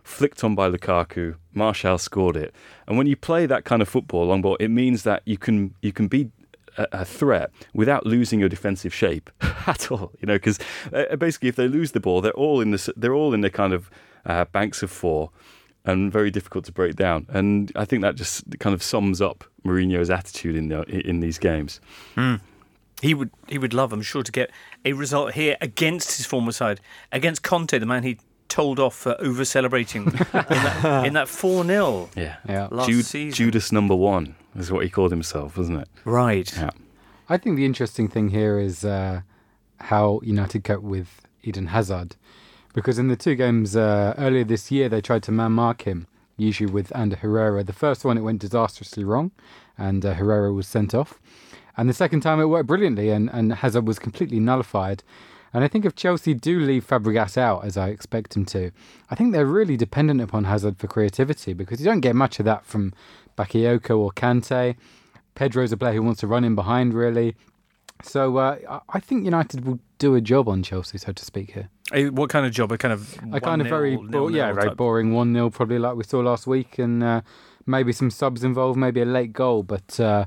flicked on by Lukaku. Martial scored it. And when you play that kind of football, long ball, it means that you can you can be a, a threat without losing your defensive shape at all. You know, because uh, basically, if they lose the ball, they're all in the they're all in the kind of uh, banks of four, and very difficult to break down. And I think that just kind of sums up Mourinho's attitude in the, in these games. Mm. He would he would love, I'm sure, to get a result here against his former side, against Conte, the man he told off for over celebrating in that in that four nil. Yeah, yeah. Last Jude, season. Judas number one is what he called himself, wasn't it? Right. Yeah. I think the interesting thing here is uh, how United cope with Eden Hazard, because in the two games uh, earlier this year they tried to man mark him, usually with Ander Herrera. The first one it went disastrously wrong, and uh, Herrera was sent off. And the second time it worked brilliantly, and, and Hazard was completely nullified. And I think if Chelsea do leave Fabregas out, as I expect him to, I think they're really dependent upon Hazard for creativity, because you don't get much of that from Bakayoko or Kante. Pedro's a player who wants to run in behind, really. So uh, I think United will do a job on Chelsea, so to speak, here. A, what kind of job? A kind of A kind of very, bo- yeah, very boring one nil, probably like we saw last week, and uh, maybe some subs involved, maybe a late goal, but... Uh,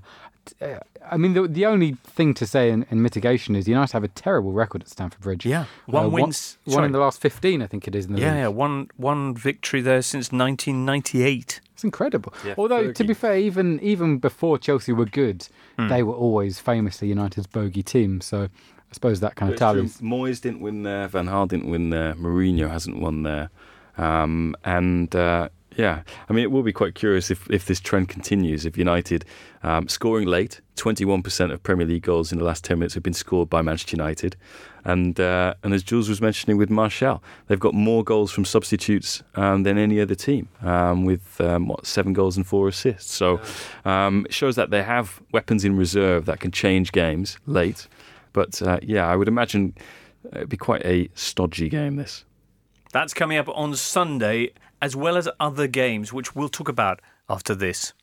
I mean, the, the only thing to say in, in mitigation is United have a terrible record at Stamford Bridge. Yeah, one uh, wins. One, one in the last fifteen, I think it is. In the yeah, league. yeah, one one victory there since nineteen ninety-eight. It's incredible. Yeah, Although, bogey. to be fair, even even before Chelsea were good, Mm. they were always famously United's bogey team. So I suppose that kind of But it's tallies. true. Moyes didn't win there. Van Gaal didn't win there. Mourinho hasn't won there. Um, and uh, yeah, I mean, it will be quite curious if, if this trend continues. If United um, scoring late, twenty-one percent of Premier League goals in the last ten minutes have been scored by Manchester United. And uh, and as Jules was mentioning with Martial, they've got more goals from substitutes um, than any other team, um, with um, what seven goals and four assists. So um, it shows that they have weapons in reserve that can change games late. But uh, yeah, I would imagine it'd be quite a stodgy game, this. That's coming up on Sunday, as well as other games, which we'll talk about after this.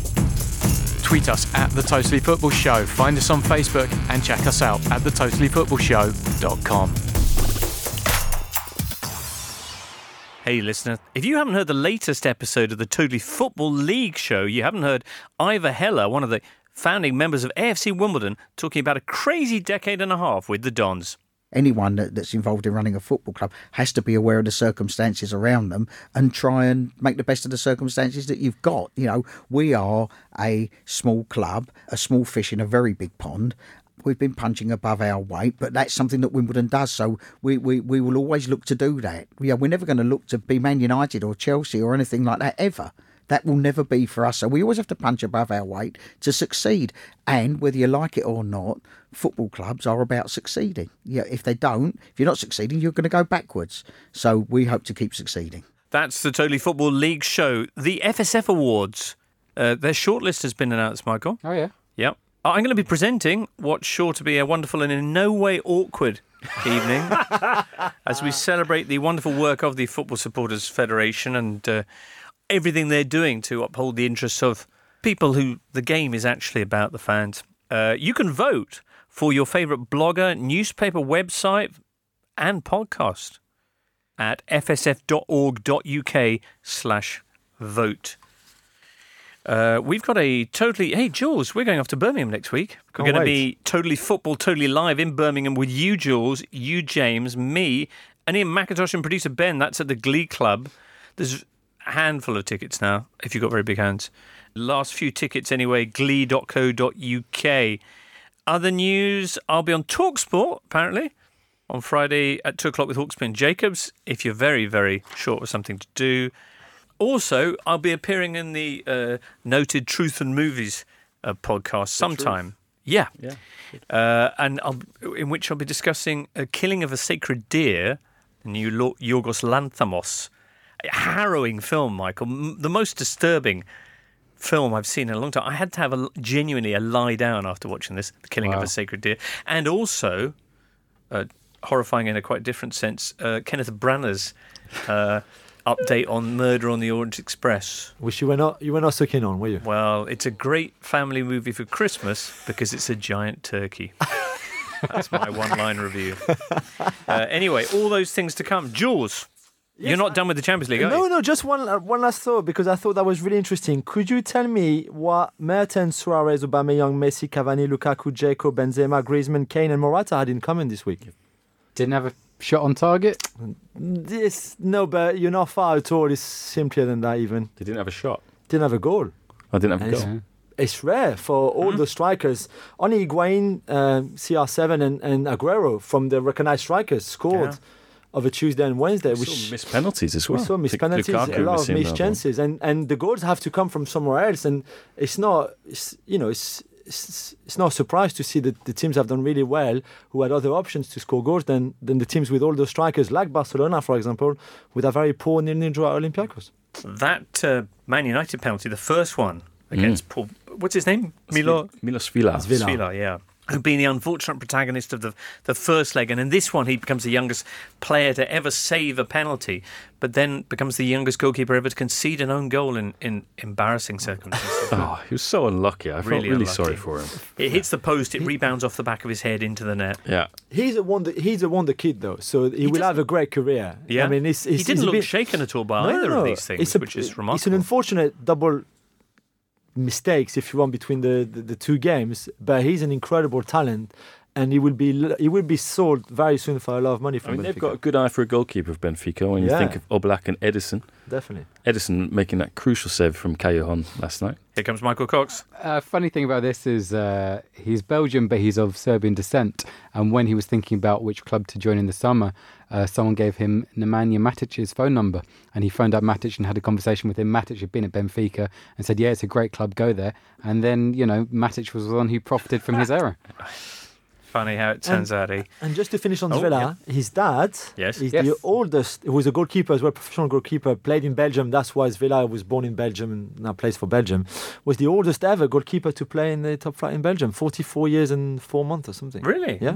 Tweet us at The Totally Football Show, find us on Facebook, and check us out at the totally football show dot com. Hey, listener, if you haven't heard the latest episode of the Totally Football League show, you haven't heard Ivor Heller, one of the founding members of A F C Wimbledon, talking about a crazy decade and a half with the Dons. Anyone that, that's involved in running a football club has to be aware of the circumstances around them and try and make the best of the circumstances that you've got. You know, we are a small club, a small fish in a very big pond. We've been punching above our weight, but that's something that Wimbledon does. So we, we, we will always look to do that. Yeah, we're never going to look to be Man United or Chelsea or anything like that ever. That will never be for us. So we always have to punch above our weight to succeed. And whether you like it or not, football clubs are about succeeding. Yeah, if they don't, if you're not succeeding, you're going to go backwards. So we hope to keep succeeding. That's the Totally Football League show. The F S F Awards, uh, their shortlist has been announced, Michael. Oh, yeah. Yep. I'm going to be presenting what's sure to be a wonderful and in no way awkward evening as we celebrate the wonderful work of the Football Supporters Federation and uh, everything they're doing to uphold the interests of people who the game is actually about, the fans. Uh, you can vote for your favourite blogger, newspaper, website and podcast at f s f dot org dot u k slash vote. Uh, we've got a totally... Hey, Jules, we're going off to Birmingham next week. We're Can't going to wait. be Totally Football, Totally Live in Birmingham with you, Jules, you, James, me, and Ian McIntosh and producer Ben. That's at the Glee Club. There's a handful of tickets now, if you've got very big hands. Last few tickets anyway, glee dot co dot u k. Other news, I'll be on TalkSport, apparently, on Friday at two o'clock with Hawksby and Jacobs, if you're very, very short of something to do. Also, I'll be appearing in the uh, noted Truth and Movies uh, podcast sometime. Yeah. Yeah. Uh, and I'll, in which I'll be discussing A Killing of a Sacred Deer, the new Lo- Yorgos Lanthimos. A harrowing film, Michael. M- the most disturbing film I've seen in a long time. I had to have a, genuinely a lie down after watching this, The Killing Wow. of a Sacred Deer. And also, uh, horrifying in a quite different sense, uh, Kenneth Branagh's uh, update on Murder on the Orient Express. Which you were not you were not so keen on, were you? Well, it's a great family movie for Christmas because it's a giant turkey. That's my one-line review. Uh, anyway, all those things to come. Jules, You're not done with the Champions League, are No, you? no, just one uh, one last thought, because I thought that was really interesting. Could you tell me what Mertens, Suarez, Aubameyang, Messi, Cavani, Lukaku, Dzeko, Benzema, Griezmann, Kane and Morata had in common this week? Didn't have a shot on target. This, no, but you're not far at all. It's simpler than that even. They didn't have a shot. Didn't have a goal. I didn't have a And goal. Yeah. It's rare for all the strikers. Only Higuain, um, C R seven and, and Aguero from the recognised strikers scored Yeah. over Tuesday and Wednesday. We Which saw missed penalties as well. We saw missed Lukaku penalties, a lot of missing missed that chances, and, and the goals have to come from somewhere else. And it's not, it's, you know, it's, it's it's not a surprise to see that the teams have done really well who had other options to score goals than than the teams with all those strikers, like Barcelona, for example, with a very poor nil-nil draw at Olympiacos. That uh, Man United penalty, the first one against Paul, what's his name? Milo one. Milos Villa. Villa. Villa, yeah. Who'd been the unfortunate protagonist of the the first leg, and in this one he becomes the youngest player to ever save a penalty, but then becomes the youngest goalkeeper ever to concede an own goal in, in embarrassing circumstances. Oh, he was so unlucky. I felt Really really unlucky. sorry for him. It hits the post, it rebounds off the back of his head into the net. Yeah. He's a wonder. He's a wonder kid, though, so he, will doesn't- have a great career. Yeah, I mean, it's, it's, he didn't it's a look bit- shaken at all by No, no, either no. of these things, It's a- which is It's an remarkable. unfortunate double mistakes, if you want, between the, the, the two games. But he's an incredible talent, and he will be he will be sold very soon for a lot of money I from mean, Benfica. they've got a good eye for a goalkeeper of Benfica when you Yeah. think of Oblak and Edison. Definitely. Edison making that crucial save from Callejon last night. Here comes Michael Cox. Uh, funny thing about this is uh, he's Belgian, but he's of Serbian descent. And when he was thinking about which club to join in the summer, uh, someone gave him Nemanja Matic's phone number. And he phoned up Matic and had a conversation with him. Matic had been at Benfica and said, yeah, it's a great club, go there. And then, you know, Matic was the one who profited from his error. Funny how it turns out he... And just to finish on Oh, Zvela, his dad Yes. is Yes. the oldest, who was a goalkeeper as well, professional goalkeeper, played in Belgium. That's why Zvela was born in Belgium and now plays for Belgium. Was the oldest ever goalkeeper to play in the top flight in Belgium, forty-four years and four months or something. Really? Yeah.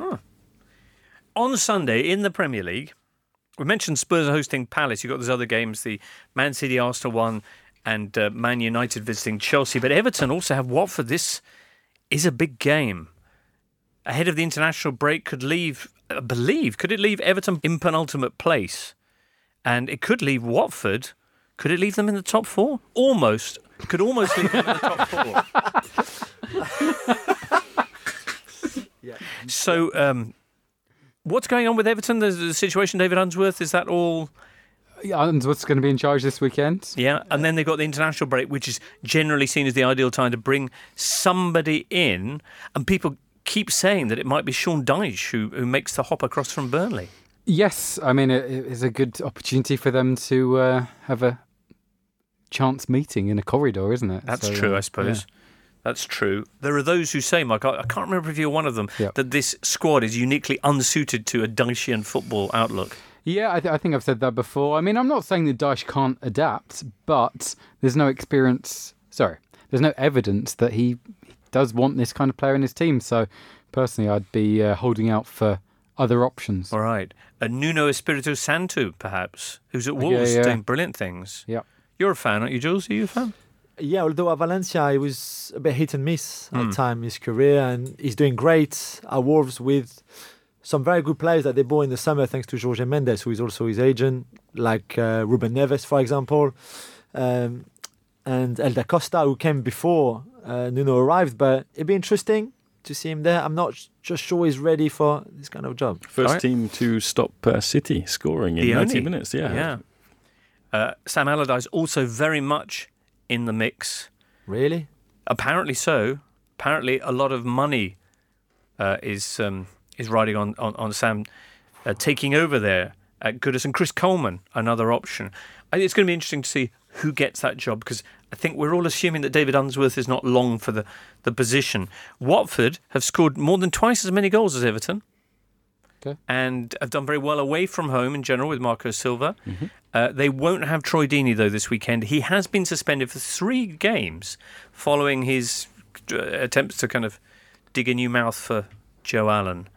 On Sunday in the Premier League, we mentioned Spurs are hosting Palace. You've got those other games, the Man City Arsenal one and uh, Man United visiting Chelsea. But Everton also have Watford. This is a big game. Ahead of the international break, could leave, I believe, could it leave Everton in penultimate place? And it could leave Watford, could it leave them in the top four? Almost. Could almost leave them in the top four. So, um, what's going on with Everton? The, the situation, David Unsworth, is that all? Unsworth's going to be in charge this weekend. Yeah, and then they've got the international break, which is generally seen as the ideal time to bring somebody in, and people keep saying that it might be Sean Dyche who, who makes the hop across from Burnley. Yes, I mean, it, it's a good opportunity for them to uh, have a chance meeting in a corridor, isn't it? That's So, true, uh, I suppose. That's true. There are those who say, Mike, I, I can't remember if you're one of them, Yeah. that this squad is uniquely unsuited to a Dychean football outlook. Yeah, I, th- I think I've said that before. I mean, I'm not saying that Dyche can't adapt, but there's no experience. Sorry, there's no evidence that he, he does want this kind of player in his team. So, personally, I'd be uh, holding out for other options. All right. A Nuno Espirito Santo, perhaps, who's at Wolves yeah. doing brilliant things. Yeah. You're a fan, aren't you, Jules? Are you a fan? Yeah, although at Valencia he was a bit hit and miss Mm. at time in his career, and he's doing great at Wolves with some very good players that they bought in the summer thanks to Jorge Mendes, who is also his agent, like uh, Ruben Neves, for example, um, and El Da Costa, who came before uh, Nuno arrived. But it'd be interesting to see him there. I'm not sh- just sure he's ready for this kind of job. First Alright. team to stop uh, City scoring in The ninety only- minutes. Yeah. Yeah. Uh, Sam Allardyce also very much in the mix. Really? Apparently so. Apparently a lot of money uh, is um, is riding on, on, on Sam uh, taking over there at Goodison. Chris Coleman, another option. I think it's going to be interesting to see who gets that job, because I think we're all assuming that David Unsworth is not long for the, the position. Watford have scored more than twice as many goals as Everton. Okay. And have done very well away from home in general with Marco Silva. Mm-hmm. Uh, they won't have Troy Deeney, though, this weekend. He has been suspended for three games following his uh, attempts to kind of dig a new mouth for Joe Allen.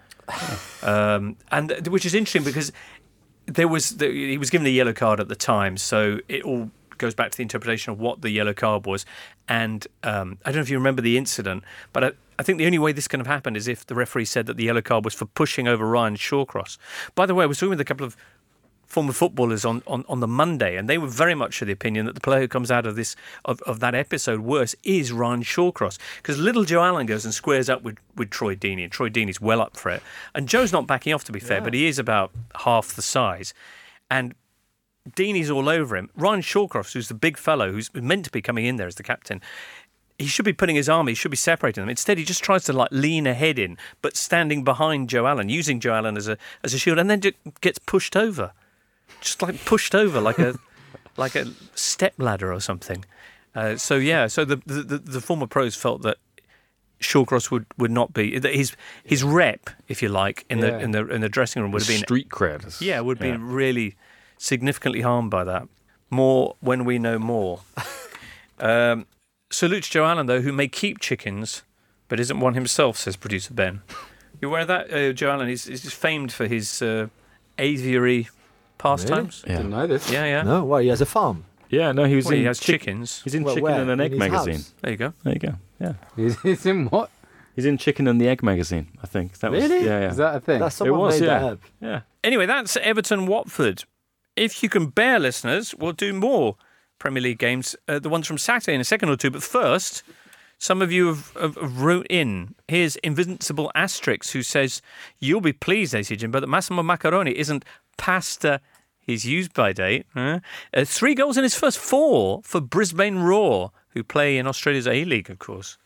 um, and th- which is interesting because there was the, he was given a yellow card at the time, so it all goes back to the interpretation of what the yellow card was. And um, I don't know if you remember the incident, but I, I think the only way this could have happened is if the referee said that the yellow card was for pushing over Ryan Shawcross. By the way, I was talking with a couple of former footballers on, on, on the Monday, and they were very much of the opinion that the player who comes out of this of, of that episode worse is Ryan Shawcross, because little Joe Allen goes and squares up with, with Troy Deeney, and Troy Deeney's well up for it, and Joe's not backing off, to be fair, Yeah. but he is about half the size, and Deeney's all over him. Ryan Shawcross, who's the big fellow who's meant to be coming in there as the captain, he should be putting his arm, he should be separating them. Instead, he just tries to like lean ahead in, but standing behind Joe Allen, using Joe Allen as a as a shield, and then just gets pushed over, just like pushed over like a like a step ladder or something. Uh, so yeah, so the, the the former pros felt that Shawcross would, would not be that his his rep, if you like, in Yeah. the in the in the dressing room would have been street cred. yeah would have been really significantly harmed by that. More when we know more. um, Salutes Joe Allen, though, who may keep chickens, but isn't one himself, says producer Ben. You aware of that? Uh, Joe Allen is, is famed for his uh, aviary pastimes. Yeah. Didn't know this. Yeah, yeah. No, well, he has a farm. Yeah, no, he was Well, in he has chick- chickens. He's in Well, Chicken where? and an In Egg his magazine. house? There you go. There you go. Yeah, It's in what? he's in Chicken and the Egg magazine. I think that was Really? yeah, yeah. Is that a thing? That's someone was, made yeah. that up. yeah. Anyway, that's Everton Watford. If you can bear, listeners, we'll do more Premier League games, uh, the ones from Saturday in a second or two. But first, some of you have, have, have wrote in. Here's Invincible Asterix, who says, you'll be pleased, A C Jim, but that Massimo Macaroni isn't pasta his use-by date. Huh? Uh, three goals in his first four for Brisbane Roar, who play in Australia's A-League, of course.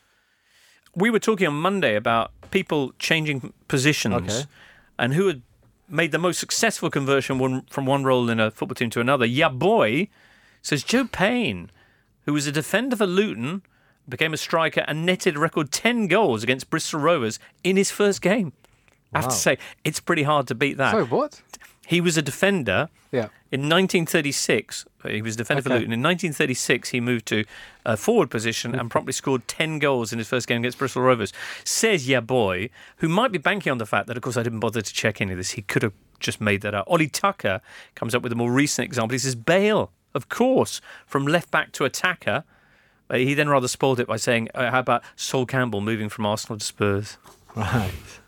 We were talking on Monday about people changing positions Okay. and who had made the most successful conversion one, from one role in a football team to another. Yeah, boy, says Joe Payne, who was a defender for Luton, became a striker and netted a record ten goals against Bristol Rovers in his first game. I have to Wow. say, it's pretty hard to beat that. Sorry, what? He was a defender Yeah. in nineteen thirty-six. He was a defender for Okay. Luton. In nineteen thirty-six, he moved to a forward position and promptly scored ten goals in his first game against Bristol Rovers. Says yeah boy, who might be banking on the fact that, of course, I didn't bother to check any of this. He could have just made that up. Ollie Tucker comes up with a more recent example. He says Bale, of course, from left back to attacker. Uh, he then rather spoiled it by saying, uh, how about Sol Campbell moving from Arsenal to Spurs? Right.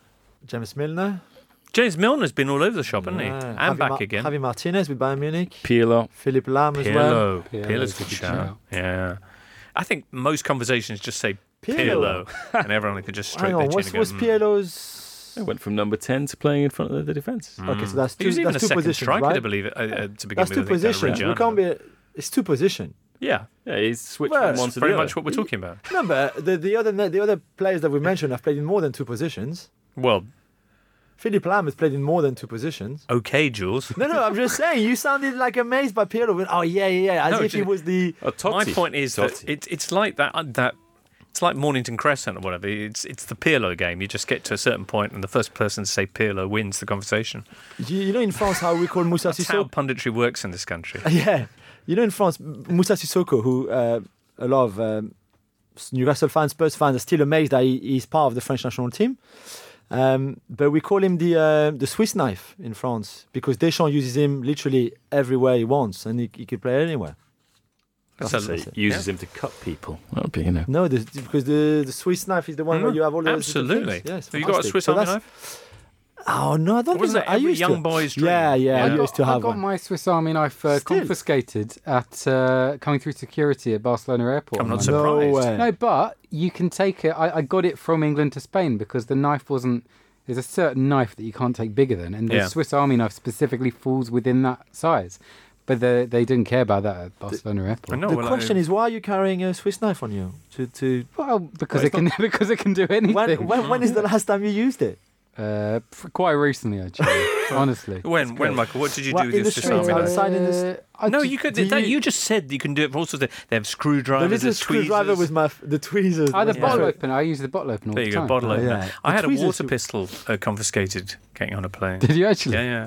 James Milner. James Milner's been all over the shop, hasn't he? Yeah. And Javi back Ma- again. Javi Martinez with Bayern Munich. Pirlo. Philip Lam as well. Pirlo. Pirlo's Pirlo's a a good good shout. shout. Yeah. I think most conversations just say Pirlo. Pirlo, and everyone could just straight Hang their on, chin what's, and go, what's "Mm." Pirlo's? He went from number ten to playing in front of the defence. Okay, so that's He two, was even a that's two second positions, striker, right? to believe it, uh, uh, to begin That's with. two I think, down at positions. We Reggiana. can't be. It's two positions. Yeah, Yeah, he's switched Well, from one that's to very the other. much what we're talking about. No, but the, the other the other players that we mentioned have played in more than two positions. Well, Philip Lam has played in more than two positions. okay, Jules. No, no, I'm just saying. You sounded like amazed by Pirlo. When, oh yeah, yeah, yeah. As No, if he just- was the. Oh, Totti. My point is that Totti. it, it's like that. uh, That it's like Mornington Crescent or whatever. It's it's the Pirlo game. You just get to a certain point, and the first person to say Pirlo wins the conversation. You, you know in France how we call Moussa That's how Sissoko. punditry works in this country. Yeah, you know in France Moussa Sissoko, who uh, a lot of um, Newcastle fans, Spurs fans are still amazed that he, he's part of the French national team. Um, but we call him the uh, the Swiss knife in France because Deschamps uses him literally everywhere he wants, and he, he can play anywhere. That's That's a- So he uses him to cut people. That would be, you know. No, the, because the, the Swiss knife is the one where Mm, you have all those absolutely. things. Yes, Have you got a Swiss Army knife? Oh no, I don't Wasn't think it so. I every used young to. boy's dream? Yeah, yeah, Yeah. I I used to I have got one. my Swiss Army knife uh, Still? confiscated at uh, coming through security at Barcelona Airport. I'm on not Monday. No surprised. way. No, but you can take it. I, I got it from England to Spain because the knife wasn't. There's a certain knife that you can't take bigger than, and the Yeah. Swiss Army knife specifically falls within that size. But they they didn't care about that at Barcelona Airport. I know, the well, question I- is, why are you carrying a Swiss knife on you? To to Well, because Well, it can because it can do anything. when when, when is the last time you used it? Uh, f- quite recently, actually. honestly. When, when, Michael? What did you Well, do with in your the Swiss streets, Army knife? outside in the s- I No, ju- you could. do That, you- you just said you can do it for all sorts of. They have The screwdrivers. little there's screwdriver tweezers. with my f- the tweezers. I had a Yeah. bottle opener. I use the bottle opener all There you the go, time. bottle Oh, opener. yeah. I The had a tweezers water you- pistol uh, confiscated getting on a plane. Did you actually? Yeah, yeah.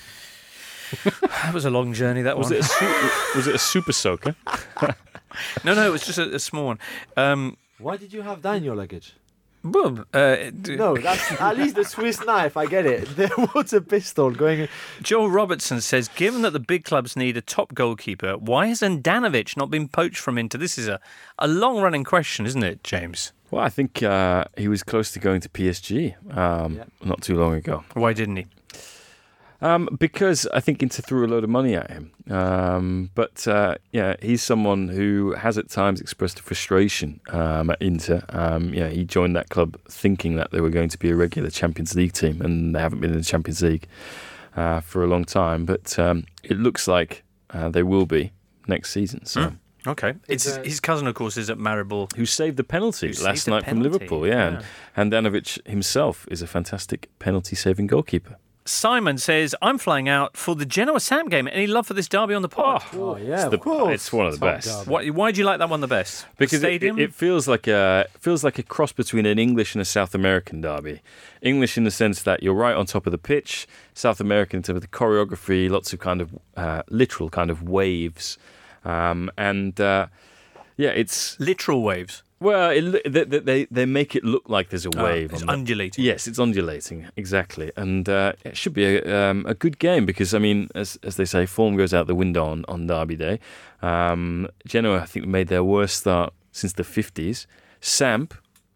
That was a long journey. That Was one. it a su- was it a super soaker? No, no, it was just a, a small one. Um, Why did you have that in your luggage? well, uh, d- No, that's at least the Swiss knife. I get it. The water pistol going. Joel Robertson says, given that the big clubs need a top goalkeeper, why has Andanovic not been poached from Inter? This is a, a long-running question, isn't it, James? Well, I think uh, he was close to going to P S G um, Yeah. not too long ago. Why didn't he? Um, because I think Inter threw a load of money at him. Um, but uh, yeah, he's someone who has at times expressed frustration um, at Inter. Um, yeah, he joined that club thinking that they were going to be a regular Champions League team, and they haven't been in the Champions League uh, for a long time. But um, it looks like uh, they will be next season. So. Mm. Okay. It's It's, uh, his cousin, of course, is at Maribor. Who saved the penalty Who last saved the night penalty, from Liverpool, yeah. yeah. And Handanovic himself is a fantastic penalty-saving goalkeeper. Simon says, I'm flying out for the Genoa Samp game. Any love for this derby on the pod? Oh, yeah, It's, the, of course. it's one of the Top best. derby. Why, why do you like that one the best? Because the it, stadium? it, it feels like a feels like a cross between an English and a South American derby. English in the sense that you're right on top of the pitch. South American in terms of the choreography, lots of kind of uh, literal kind of waves, um, and uh, yeah, it's Literal waves. well, it, they, they they make it look like there's a wave. Oh, it's on the- undulating. Yes, it's undulating, exactly. And uh, it should be a, um, a good game because, I mean, as as they say, form goes out the window on, on Derby Day. Um, Genoa, I think, made their worst start since the fifties. Samp,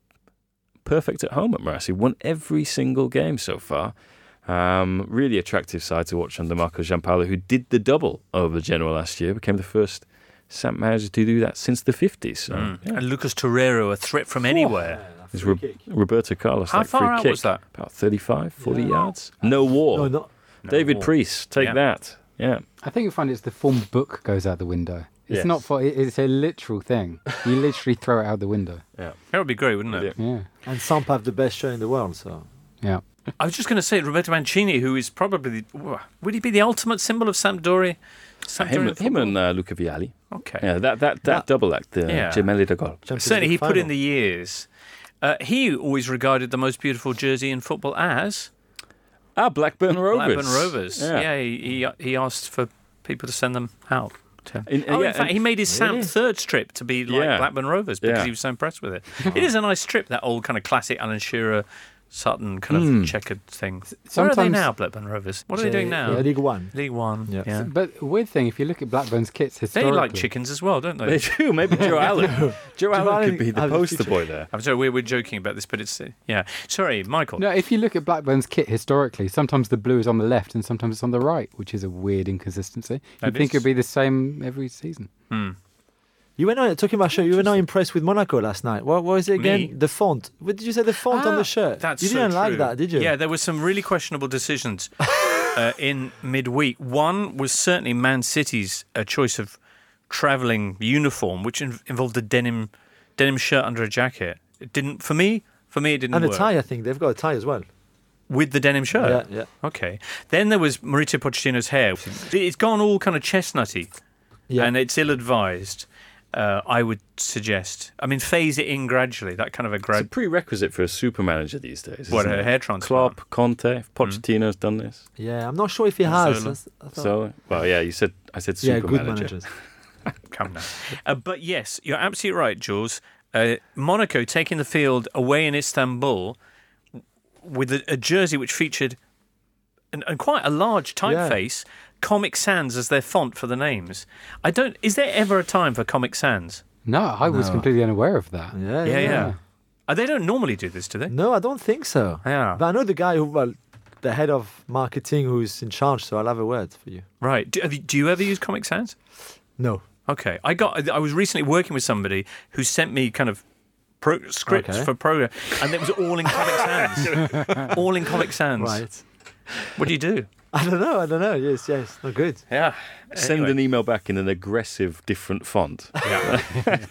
perfect at home at Marassi, won every single game so far. Um, really attractive side to watch under Marco Giampaolo, who did the double over Genoa last year, became the first Samp manager to do that since the fifties. So, Mm. yeah. And Lucas Torreiro, a threat from anywhere. It's Ro- Roberto Carlos, How like far free out kick. was that? About thirty-five, forty yards. No war. No, not. David war. Priest, take Yeah. that. Yeah. I think you find it's the form book goes out the window. It's Yes. not for. It's a literal thing. You literally throw it out the window. That would be great, wouldn't it? Yeah. Yeah. And Samp have the best show in the world, so. Yeah. I was just going to say, Roberto Mancini, who is probably, the, would he be the ultimate symbol of Sampdoria? Sampdoria Him, him football? and uh, Luca Vialli. Okay. Yeah, that that, that That- double act, the Yeah. Gemelli de Gol. Champions Certainly, he League put in final. the years. Uh, he always regarded the most beautiful jersey in football as Ah, Blackburn Rovers. Blackburn Rovers. Yeah. Yeah, he, he he asked for people to send them out. to- In- oh, yeah, in fact, and- he made his Samp Really? third strip to be like Yeah. Blackburn Rovers because Yeah. he was so impressed with it. It is a nice strip, that old kind of classic Alan Shearer, Sutton kind of Mm. checkered thing. Where are they sometimes- now, Blackburn Rovers? What are they doing now? Yeah, League One. League One. Yeah. Yeah. But weird thing, if you look at Blackburn's kits They historically, like chickens as well, don't they? They do. Maybe Joe Allen. Joe Allen Allen could be the has a poster future. boy there. I'm sorry, we're, we're joking about this, but it's uh, yeah. Sorry, Michael. No, if you look at Blackburn's kit historically, sometimes the blue is on the left and sometimes it's on the right, which is a weird inconsistency. That You'd think is. it'd be the same every season. Hmm. You were not talking about show. You were not impressed with Monaco last night. What, what was it again? Me? The font. What did you say? The font on Ah, the shirt. That's you so didn't like true. that, did you? Yeah, there were some really questionable decisions uh, in midweek. One was certainly Man City's uh, choice of travelling uniform, which in- involved a denim denim shirt under a jacket. It didn't for me. For me, it didn't And a work. tie. I think they've got a tie as well. With the denim shirt. Yeah, yeah. Okay. Then there was Maurizio Pochettino's hair. It's gone all kind of chestnutty, Yeah. and it's ill-advised. Uh, I would suggest. I mean, phase it in gradually. That kind of a It's a grad. prerequisite for a super manager these days. What isn't a it? hair transplant. Klopp, Conte, Pochettino's done this. yeah, I'm not sure if he has. Zola. I thought- So, well, yeah, you said I said super yeah, good manager. managers. Come now. Uh, but yes, you're absolutely right, Jules. Uh, Monaco taking the field away in Istanbul with a, a jersey which featured an, and quite a large typeface, Comic Sans as their font for the names. I don't. Is there ever a time for Comic Sans? No, I was No. completely unaware of that. Yeah, Yeah, yeah. yeah. Uh, they don't normally do this, do they? No, I don't think so. Yeah. But I know the guy who, well, the head of marketing who's in charge, so I'll have a word for you. Right. Do, have you, do you ever use Comic Sans? No. Okay. I got. I was recently working with somebody who sent me kind of pro- scripts Okay. for program, and it was all in Comic Sans. all in Comic Sans. Right. What do you do? I don't know. I don't know. Yes, yes. No good. Yeah. Send Anyway. an email back in an aggressive, different font. Yeah.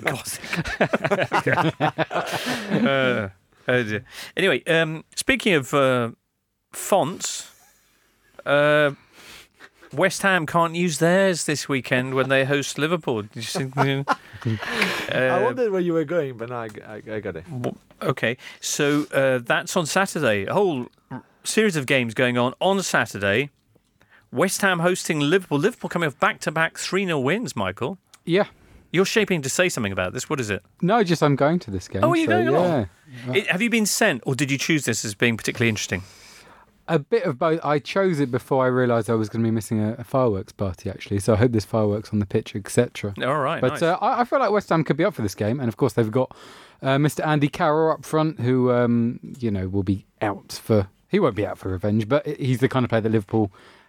uh, oh dear. Anyway, um, speaking of uh, fonts, uh, West Ham can't use theirs this weekend when they host Liverpool. Did you see? I uh, wondered where you were going, but now I, I, I got it. okay, so uh, that's on Saturday. A whole series of games going on on Saturday. West Ham hosting Liverpool. Liverpool coming off back-to-back three nil wins, Michael. Yeah. You're shaping to say something about this. What is it? No, just I'm going to this game. Oh, are you so, going yeah. along? It, have you been sent, or did you choose this as being particularly interesting? A bit of both. I chose it before I realised I was going to be missing a, a fireworks party, actually. So I hope there's fireworks on the pitch, et cetera. All right, But nice. uh, I, I feel like West Ham could be up for this game, and of course they've got uh, Mister Andy Carroll up front, who um, you know will be out for. He won't be out for revenge, but he's the kind of player that Liverpool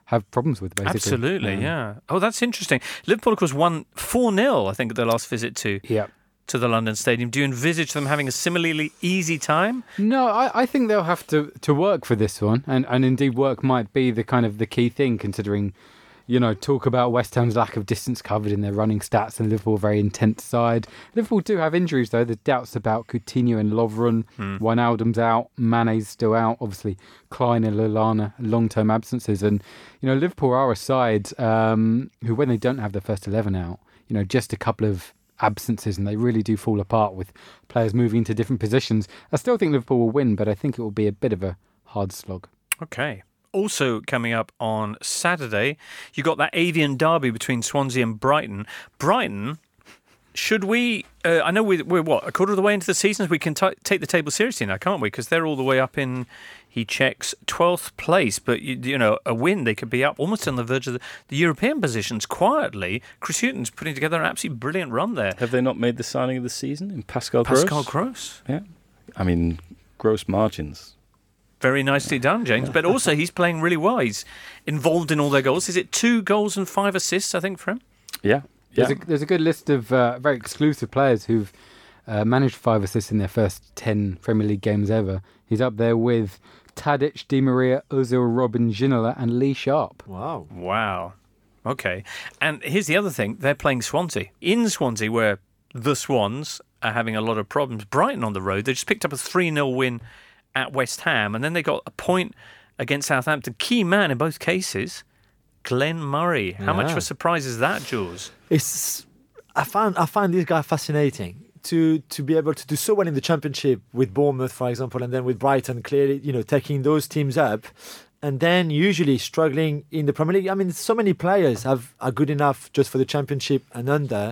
have problems with, basically. Absolutely, Um, yeah. Oh, that's interesting. Liverpool, of course, won four nil, I think, at their last visit to Yeah. to the London Stadium. Do you envisage them having a similarly easy time? No, I, I think they'll have to, to work for this one, and, and indeed work might be the kind of the key thing, considering, you know, talk about West Ham's lack of distance covered in their running stats and Liverpool a very intense side. Liverpool do have injuries though. There's doubts about Coutinho and Lovren. Hmm. Wijnaldum's out. Mane's still out. Obviously, Klein and Lallana long-term absences. And you know, Liverpool are a side um, who, when they don't have their first eleven out, you know, just a couple of absences and they really do fall apart with players moving into different positions. I still think Liverpool will win, but I think it will be a bit of a hard slog. Okay. Also coming up on Saturday, you got that avian derby between Swansea and Brighton. Brighton, should we... Uh, I know we're, we're, what, a quarter of the way into the season? We can t- take the table seriously now, can't we? Because they're all the way up in, he checks, twelfth place. But, you, you know, a win, they could be up almost on the verge of the, the European positions quietly. Chris Hughton's putting together an absolutely brilliant run there. Have they not made the signing of the season in Pascal Gross? Pascal Gross. Yeah. I mean, gross margins. Very nicely done, James. But also, he's playing really well. He's involved in all their goals. Is it two goals and five assists, I think, for him? Yeah. Yeah. There's, a, there's a good list of uh, very exclusive players who've uh, managed five assists in their first ten Premier League games ever. He's up there with Tadic, Di Maria, Ozil, Robin, Ginola and Lee Sharp. Wow. Wow. Okay. And here's the other thing. They're playing Swansea. In Swansea, where the Swans are having a lot of problems. Brighton on the road, they just picked up a three nil win at West Ham, and then they got a point against Southampton. Key man in both cases, Glenn Murray. How much Yeah. of a surprise is that, Jules? It's I find I find this guy fascinating to to be able to do so well in the Championship with Bournemouth, for example, and then with Brighton, clearly, you know, taking those teams up, and then usually struggling in the Premier League. I mean, so many players have are good enough just for the Championship and under,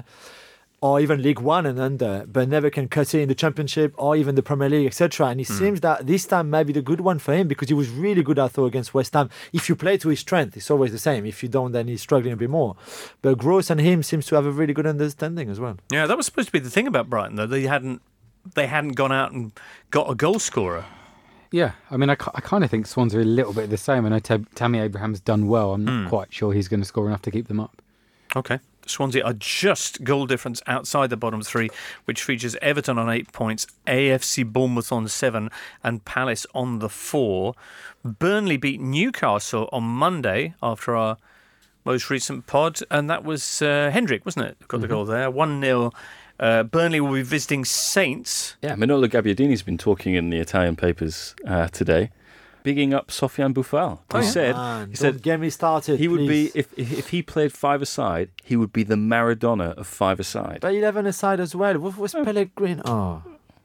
or even League One and under, but never can cut it in the Championship or even the Premier League, et cetera. And it Mm. seems that this time might be the good one for him because he was really good, I thought, against West Ham. If you play to his strength, it's always the same. If you don't, then he's struggling a bit more. But Gross and him seems to have a really good understanding as well. Yeah, that was supposed to be the thing about Brighton, though. They hadn't they hadn't gone out and got a goal scorer. Yeah, I mean, I, I kind of think Swansea are a little bit the same. I know Tab- Tammy Abraham's done well. I'm not Hmm. quite sure he's going to score enough to keep them up. Okay. Swansea are just goal difference outside the bottom three, which features Everton on eight points, A F C Bournemouth on seven, and Palace on the four. Burnley beat Newcastle on Monday after our most recent pod, and that was uh, Hendrick, wasn't it? Got the goal there. one nil. Uh, Burnley will be visiting Saints. Yeah, Manolo Gabbiadini's been talking in the Italian papers uh, today, bigging up Sofiane Boufal. He Oh, yeah. said, Man, he don't said get me started. he would be please. if if if he played five-a-side, he would be the Maradona of five-a-side. But eleven aside as well. What was Pellegrini? Oh,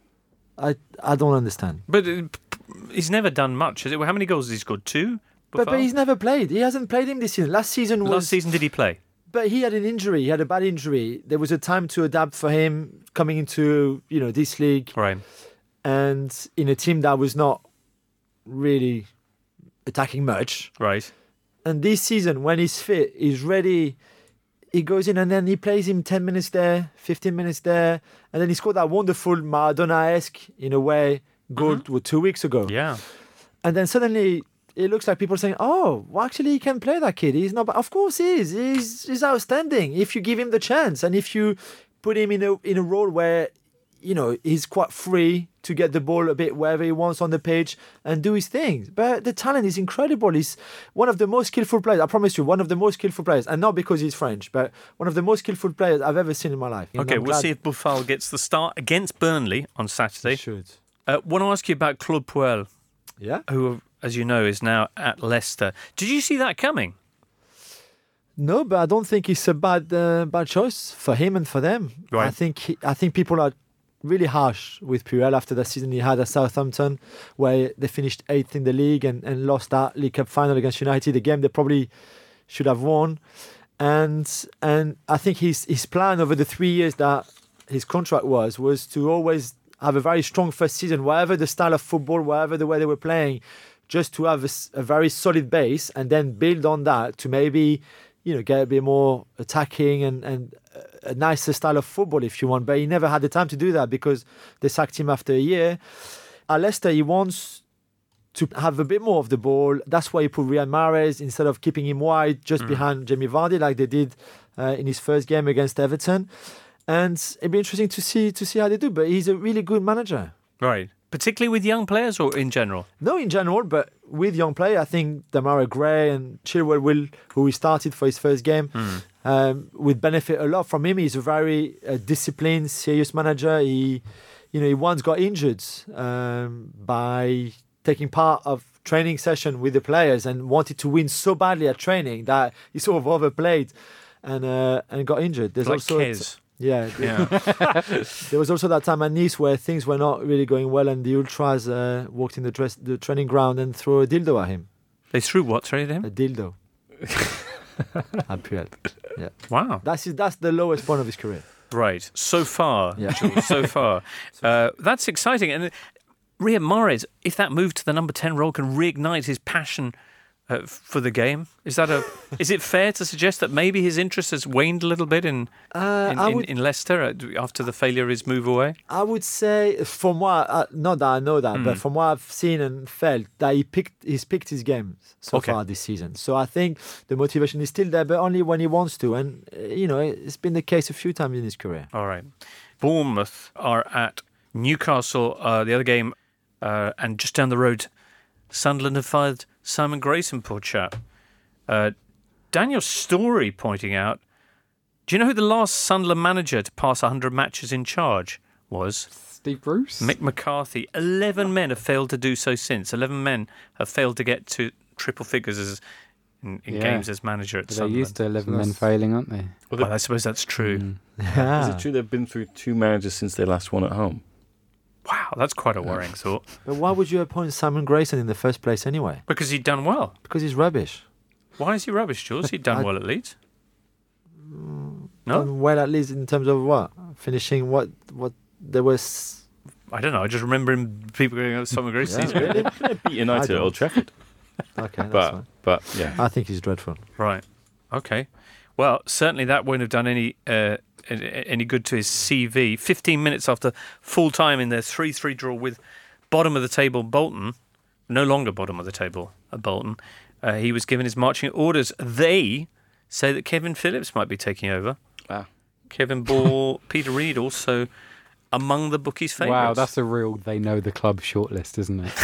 I I don't understand. But uh, he's never done much. Has it? How many goals has he scored? Two? But, but Buffal? he's never played. He hasn't played him this season. Last season was. Last season, did he play? But he had an injury. He had a bad injury. There was a time to adapt for him coming into you know this league Right. and in a team that was not really attacking much. Right. And this season, when he's fit, he's ready. He goes in and then he plays him ten minutes there, fifteen minutes there, and then he scored that wonderful Maradona-esque, in a way, goal Mhm. well, two weeks ago. Yeah. And then suddenly it looks like people are saying, "Oh, well, actually, he can play that kid. He's not. But of course, he is. He's he's outstanding if you give him the chance and if you put him in a in a role where you know he's quite free to get the ball a bit wherever he wants on the pitch and do his thing. But the talent is incredible. He's one of the most skillful players. I promise you, one of the most skillful players, and not because he's French, but one of the most skillful players I've ever seen in my life. And Okay, I'm we'll glad see if Buffal gets the start against Burnley on he Saturday. should. I uh, want to ask you about Claude Puel, Yeah. who, as you know, is now at Leicester. Did you see that coming? No, but I don't think it's a bad uh, bad choice for him and for them. Right. I think he, I think people are really harsh with Puel after the season he had at Southampton, where they finished eighth in the league and, and lost that League Cup final against United, a game they probably should have won. And and I think his his plan over the three years that his contract was was to always have a very strong first season, whatever the style of football, whatever the way they were playing, just to have a, s- a very solid base and then build on that to maybe, you know, get a bit more attacking and, and a nicer style of football if you want. But he never had the time to do that because they sacked him after a year. At Leicester, he wants to have a bit more of the ball. That's why he put Riyad Mahrez instead of keeping him wide just mm. behind Jamie Vardy like they did uh, in his first game against Everton. And it'd be interesting to see to see how they do. But he's a really good manager. Right. Particularly with young players or in general? No, in general, but with young players, I think Demarai Gray and Chilwell will, who he started for his first game, mm. um, would benefit a lot from him. He's a very uh, disciplined, serious manager. He, you know, he once got injured um, by taking part of training session with the players and wanted to win so badly at training that he sort of overplayed and uh, and got injured. There's like also Kez. Yeah, yeah. There was also that time at Nice where things were not really going well, and the ultras uh, walked in the, dress, the training ground and threw a dildo at him. They threw what? Sorry, at him? A dildo. At Puel. Yeah. Wow. That's his, that's the lowest point of his career. Right. So far. Yeah. Jules, so far. Uh, that's exciting. And Riyad Mahrez, if that move to the number ten role can reignite his passion Uh, for the game, is that a? Is it fair to suggest that maybe his interest has waned a little bit in uh, in, would, in, in Leicester after the failure of his move away? I would say, from what uh, not that I know that, mm. but from what I've seen and felt, that he picked he's picked his games so okay. far this season. So I think the motivation is still there, but only when he wants to. And uh, you know, it's been the case a few times in his career. All right, Bournemouth are at Newcastle. Uh, the other game, uh, and just down the road, Sunderland have fired Simon Grayson, poor chap. Uh, Daniel Story pointing out, do you know who the last Sunderland manager to pass one hundred matches in charge was? Steve Bruce? Mick McCarthy. eleven men have failed to do so since. eleven men have failed to get to triple figures as in, in yeah. games as manager at They're Sunderland. used to eleven men failing, aren't they? Well, well I suppose that's true. Mm. Yeah. Is it true they've been through two managers since they last won at home? Wow, that's quite a worrying thought. But why would you appoint Simon Grayson in the first place anyway? Because he'd done well. Because he's rubbish. Why is he rubbish, Jules? He'd done I, well at Leeds. Mm, No? Done well at least in terms of what? Finishing what? What there was... I don't know, I just remember him, people going, oh, Simon Grayson. Yeah, really? They beat United at Old Trafford. Okay, that's but, fine. but, yeah. I think he's dreadful. Right. Okay. Well, certainly that wouldn't have done any uh, any good to his C V. fifteen minutes after full time in their three three draw with bottom of the table Bolton, no longer bottom of the table at Bolton, uh, he was given his marching orders. They say that Kevin Phillips might be taking over. Wow. Kevin Ball, Peter Reid also among the bookies' favourites. Wow, that's a real they know the club shortlist, isn't it?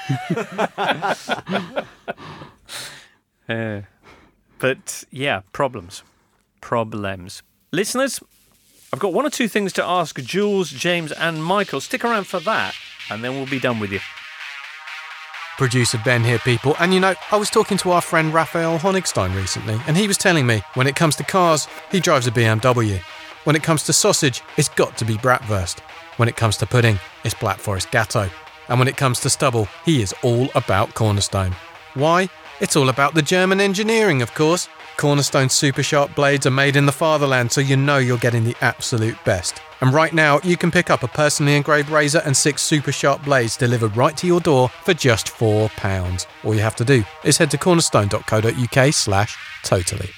uh, but yeah, problems. Problems. Listeners, I've got one or two things to ask Jules, James and Michael. Stick around for that and then we'll be done with you. Producer Ben here, people. And you know, I was talking to our friend Raphael Honigstein recently, and he was telling me when it comes to cars, he drives a B M W. When it comes to sausage, it's got to be Bratwurst. When it comes to pudding, it's Black Forest Gatto. And when it comes to stubble, he is all about Cornerstone. Why? It's all about the German engineering, of course. Cornerstone super sharp blades are made in the fatherland, so you know you're getting the absolute best. And right now, you can pick up a personally engraved razor and six super sharp blades delivered right to your door for just four pounds. All you have to do is head to cornerstone.co.uk slash totally.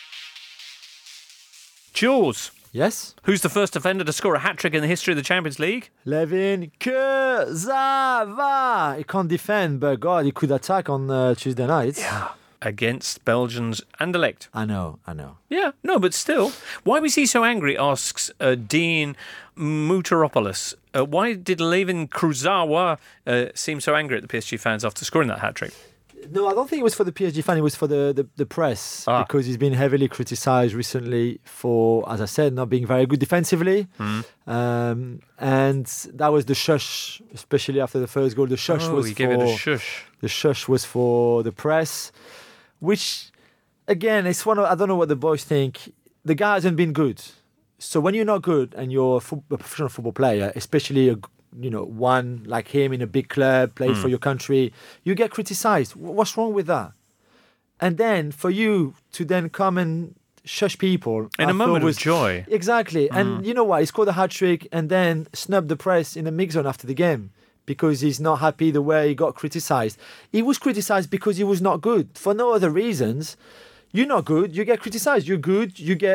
Jules. Yes? Who's the first defender to score a hat-trick in the history of the Champions League? Levin Kurzawa. He can't defend, but God, he could attack on uh, Tuesday night. Yeah. Against Belgians Anderlecht. I know, I know. Yeah, no, but still. Why was he so angry, asks uh, Dean Muteropoulos. Uh, why did Levin Kurzawa uh, seem so angry at the P S G fans after scoring that hat-trick? No, I don't think it was for the P S G fan. It was for the, the, the press ah. because he's been heavily criticised recently for, as I said, not being very good defensively. Mm. Um, and that was the shush, especially after the first goal. The shush oh, was he for gave it a shush. The shush was for the press, which again, it's one of I don't know what the boys think. The guy hasn't been good. So when you're not good and you're a, fo- a professional football player, especially a you know, one like him in a big club, played mm. for your country, you get criticised. What's wrong with that? And then for you to then come and shush people in I a moment was, of joy, exactly. Mm. And you know what? He scored a hat trick and then snubbed the press in the mix zone after the game because he's not happy the way he got criticised. He was criticised because he was not good for no other reasons. You're not good, you get criticised. You're good, you get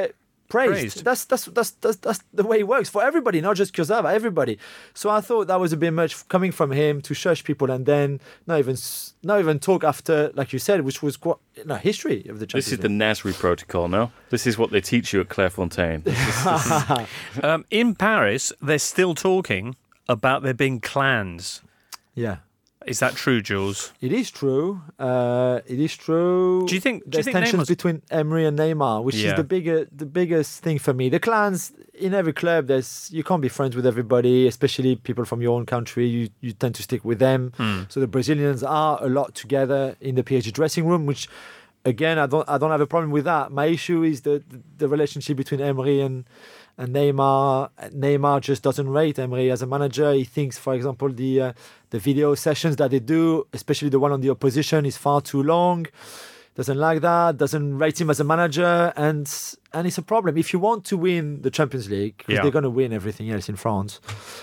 praised. Praised. That's, that's that's that's that's the way it works for everybody, not just Kurzawa, everybody. So I thought that was a bit much coming from him to shush people and then not even s- not even talk after, like you said, which was quite no history of the Champions This is the Nasri protocol, no? This is what they teach you at Clairefontaine. This is- this is- Um, in Paris, they're still talking about there being clans. Yeah. Is that true, Jules? It is true. Uh, it is true. Do you think- do you there's think tensions Neymar's- between Emery and Neymar, which Yeah. is the bigger, the biggest thing for me. The clans in every club, there's you can't be friends with everybody, especially people from your own country. You you tend to stick with them. So the Brazilians are a lot together in the P S G dressing room, which again I don't I don't have a problem with that. My issue is the the, the relationship between Emery and. And Neymar, Neymar just doesn't rate Emery as a manager. He thinks, for example, the uh, the video sessions that they do, especially the one on the opposition, is far too long. Doesn't like that. Doesn't rate him as a manager, and and it's a problem. If you want to win the Champions League, because Yeah. they're going to win everything else in France,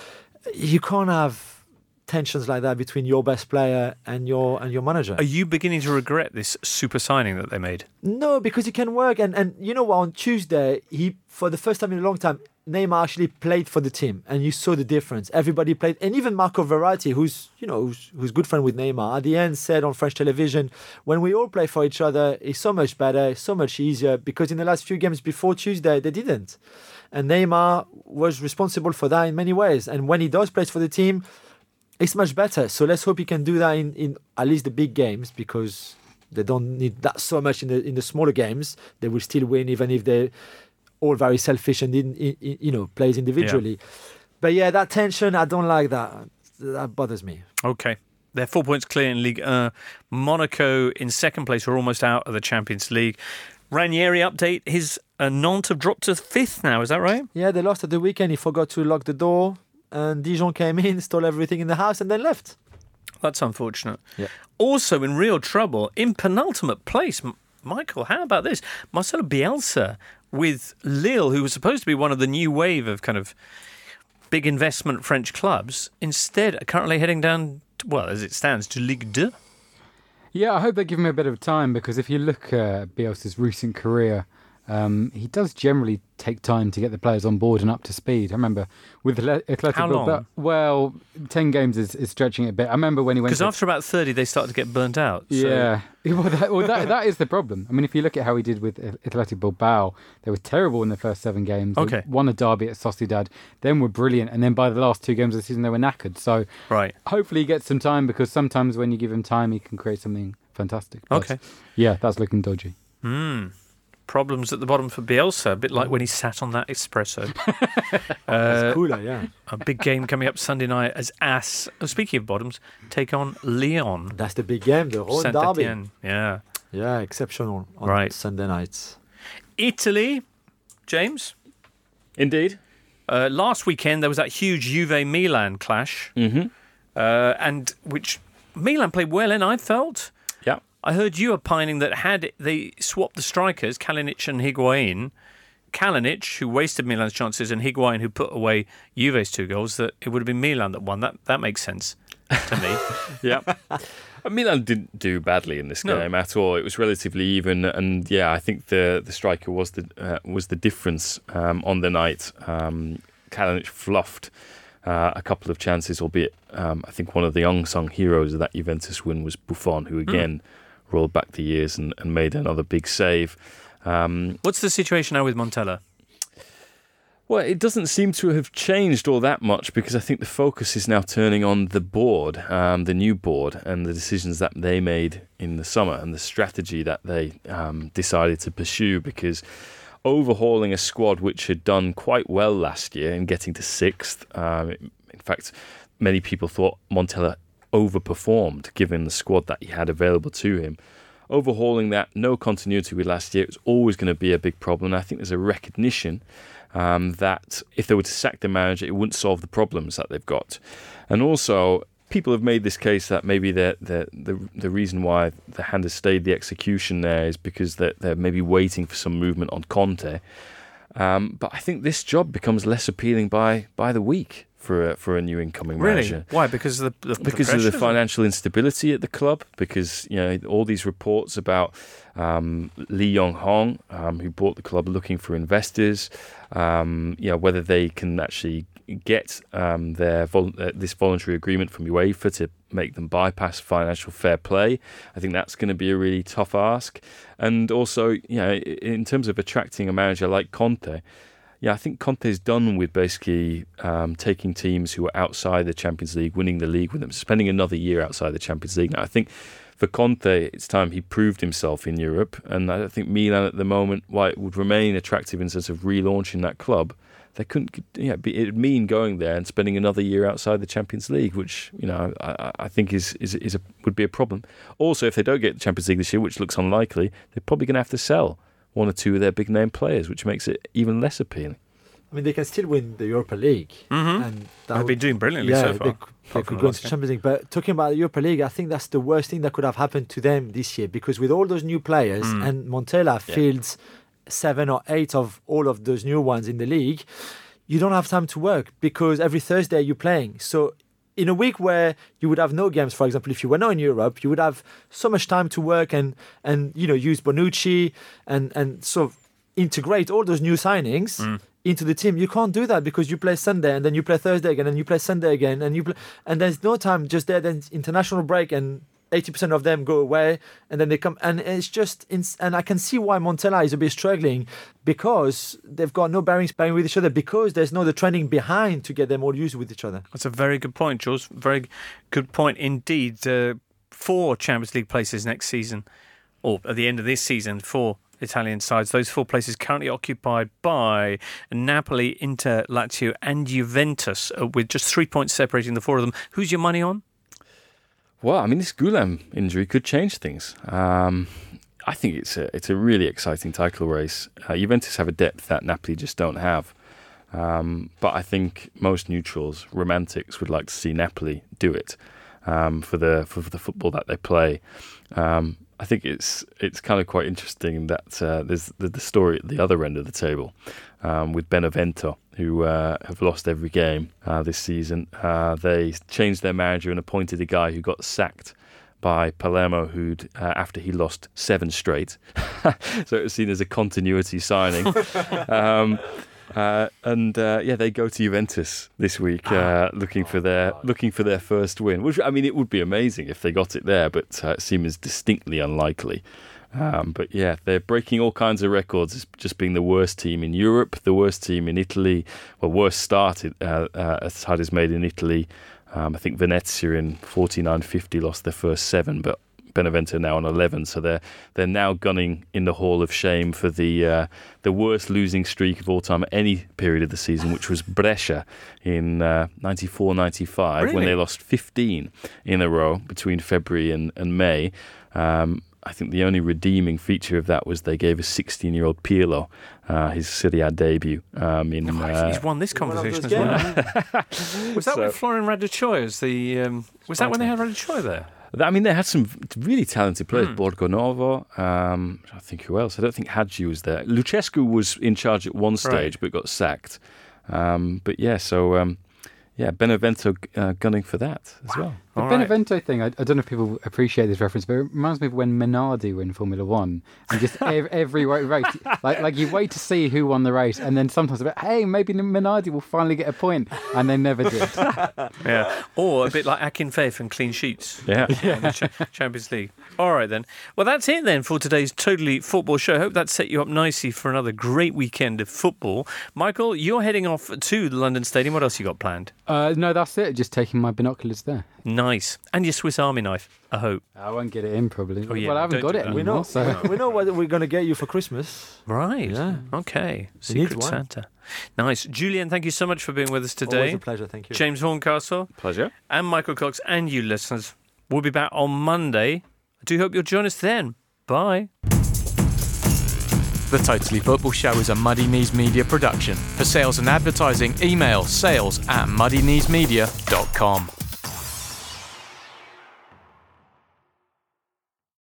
you can't have tensions like that between your best player and your and your manager. Are you beginning to regret this super signing that they made? No, because it can work. And and you know what? On Tuesday, he for the first time in a long time, Neymar actually played for the team, and you saw the difference. Everybody played, and even Marco Verratti, who's you know who's, who's good friend with Neymar, at the end said on French television, when we all play for each other, it's so much better, it's so much easier. Because in the last few games before Tuesday, they didn't, and Neymar was responsible for that in many ways. And when he does play for the team, it's much better. So let's hope he can do that in, in at least the big games, because they don't need that so much in the in the smaller games. They will still win even if they're all very selfish and in, in, in, you know plays individually. But yeah, that tension, I don't like that. That bothers me. Okay. They're four points clear in Ligue one. Monaco in second place are almost out of the Champions League. Ranieri update. His uh, Nantes have dropped to fifth now. Is that right? Yeah, they lost at the weekend. He forgot to lock the door, and Dijon came in, stole everything in the house, and then left. That's unfortunate. Yeah. Also in real trouble, in penultimate place, M- Michael, how about this? Marcelo Bielsa with Lille, who was supposed to be one of the new wave of kind of big investment French clubs, instead are currently heading down, to, well, as it stands, to Ligue two. Yeah, I hope they give him a bit of time, because if you look at Bielsa's recent career, um, he does generally take time to get the players on board and up to speed. I remember with Athletic How long? Bilbao, well, ten games is, is stretching it a bit. I remember when he went Because to... after about thirty, they started to get burnt out. So. Yeah, well, that, well that, that is the problem. I mean, if you look at how he did with Athletic Bilbao, they were terrible in the first seven games. They Okay. won a derby at Sociedad, then were brilliant, and then by the last two games of the season, they were knackered. So Right. hopefully he gets some time, because sometimes when you give him time, he can create something fantastic. But Okay. yeah, that's looking dodgy. Hmm. Problems at the bottom for Bielsa, a bit like when he sat on that espresso. uh, It's cooler, yeah. a big game coming up Sunday night as As, oh, speaking of bottoms, take on Lyon. That's the big game, the Rhone Saint derby. Etienne. Yeah. Yeah, exceptional on Right. Sunday nights. Italy, James. Indeed. Uh, last weekend there was that huge Juve-Milan clash, Mm-hmm. uh, and which Milan played well in, I felt. Yeah. I heard you opining that had they swapped the strikers, Kalinic and Higuain, Kalinic, who wasted Milan's chances, and Higuain, who put away Juve's two goals, that it would have been Milan that won. That that makes sense to me. Yeah. Milan didn't do badly in this No. game at all. It was relatively even, and yeah, I think the the striker was the uh, was the difference um, on the night. Um, Kalinic fluffed uh, a couple of chances, albeit um, I think one of the unsung heroes of that Juventus win was Buffon, who again mm. rolled back the years and, and made another big save. Um, What's the situation now with Montella? Well, it doesn't seem to have changed all that much, because I think the focus is now turning on the board, um, the new board, and the decisions that they made in the summer and the strategy that they um, decided to pursue, because overhauling a squad which had done quite well last year and getting to sixth, um, in fact, many people thought Montella overperformed given the squad that he had available to him. Overhauling that, no continuity with last year, it was always going to be a big problem. And I think there's a recognition um, that if they were to sack the manager, it wouldn't solve the problems that they've got. And also, people have made this case that maybe the the the, the reason why the hand has stayed the execution there is because they're, they're maybe waiting for some movement on Conte. Um, but I think this job becomes less appealing by by the week for a, for a new incoming Really? manager. Why? Because of the, the because the of the pressures? financial instability at the club. Because you know all these reports about um, Lee Yong Hong, um, who bought the club, looking for investors. Um, you know whether they can actually get um, their vol- uh, this voluntary agreement from UEFA to make them bypass financial fair play. I think that's going to be a really tough ask. And also, you know, in terms of attracting a manager like Conte, yeah, I think Conte's done with basically um, taking teams who are outside the Champions League, winning the league with them, spending another year outside the Champions League. Now, I think for Conte, it's time he proved himself in Europe. And I think Milan at the moment, while it would remain attractive in sense of relaunching that club, they couldn't. You know, be, it'd mean going there and spending another year outside the Champions League, which you know I, I think is is is a, would be a problem. Also, if they don't get the Champions League this year, which looks unlikely, they're probably going to have to sell one or two of their big name players, which makes it even less appealing. I mean, they can still win the Europa League, Mhm. and that They've would- been doing brilliantly yeah, so far. They, could- they apart from could the go last into game. Champions League. But talking about the Europa League, I think that's the worst thing that could have happened to them this year, because with all those new players Mm. and Montella Yeah. fields seven or eight of all of those new ones in the league, you don't have time to work because every Thursday you're playing. So in a week where you would have no games, for example, if you were not in Europe, you would have so much time to work and and you know use Bonucci and and sort of integrate all those new signings Mm. into the team. You can't do that because you play Sunday and then you play Thursday again and you play Sunday again and you play, and there's no time just there. Then international break and eighty percent of them go away and then they come, and it's just ins- and I can see why Montella is a bit struggling, because they've got no bearings playing with each other, because there's no the training behind to get them all used with each other. That's a very good point, Jules. Very good point indeed. Uh, four Champions League places next season, or at the end of this season, for Italian sides. Those four places currently occupied by Napoli, Inter, Lazio and Juventus, uh, with just three points separating the four of them. Who's your money on? Well, I mean, this Gulam injury could change things. Um, I think it's a it's a really exciting title race. Uh, Juventus have a depth that Napoli just don't have. Um, but I think most neutrals, romantics, would like to see Napoli do it um, for the for the football that they play. Um, I think it's it's kind of quite interesting that uh, there's the, the story at the other end of the table um, with Benevento, who uh, have lost every game uh, this season. Uh, they changed their manager and appointed a guy who got sacked by Palermo, who'd uh, after he lost seven straight. So it was seen as a continuity signing. um, Uh, and uh, yeah, they go to Juventus this week, uh, looking for their looking for their first win. Which I mean, it would be amazing if they got it there, but uh, it seems distinctly unlikely. Um, but yeah, they're breaking all kinds of records, as just being the worst team in Europe, the worst team in Italy, well, worst start uh, uh, a side is made in Italy. Um, I think Venezia in forty-nine fifty lost their first seven, but Benevento now on eleven, so they're they're now gunning in the Hall of Shame for the uh, the worst losing streak of all time at any period of the season, which was Brescia in uh, ninety-four ninety-five, Really? when they lost fifteen in a row between February and, and May. Um, I think the only redeeming feature of that was they gave a sixteen-year-old Pirlo uh, his Serie A debut. Um, in Oh, uh, he's won this One of conversation those as well. games. Was that So- with Florian Radicchio as the? Um, was that when they had Radicchio there? I mean, they had some really talented players. Mm. Borgonovo, um, I think who else? I don't think Hadji was there. Lucescu was in charge at one stage, Right. but got sacked. Um, but yeah, so um, yeah, Benevento uh, gunning for that as well. The All right. Benevento thing, I, I don't know if people appreciate this reference, but it reminds me of when Minardi were in Formula One. And just every, every wa- race, like like you wait to see who won the race, and then sometimes about, hey, maybe Minardi will finally get a point, and they never did. Yeah, or a bit like Akinfeev and clean sheets. Yeah. in the Cha- Champions League. All right then. Well, that's it then for today's Totally Football show. I hope that set you up nicely for another great weekend of football. Michael, you're heading off to the London Stadium. What else you got planned? Uh, no, that's it. Just taking my binoculars there. Nice. And your Swiss Army knife, I hope. I won't get it in probably. Oh, yeah, well, I haven't don't got do it that. anymore. We know, So. we know what we're going to get you for Christmas. Right. Yeah. Okay. We need Secret one. Santa. Nice. Julian, thank you so much for being with us Always today. a pleasure, thank you. James Horncastle Pleasure. and Michael Cox and you listeners. We'll be back on Monday. I do hope you'll join us then. Bye. The Totally Football Show is a Muddy Knees Media production. For sales and advertising, email sales at muddykneesmedia dot com.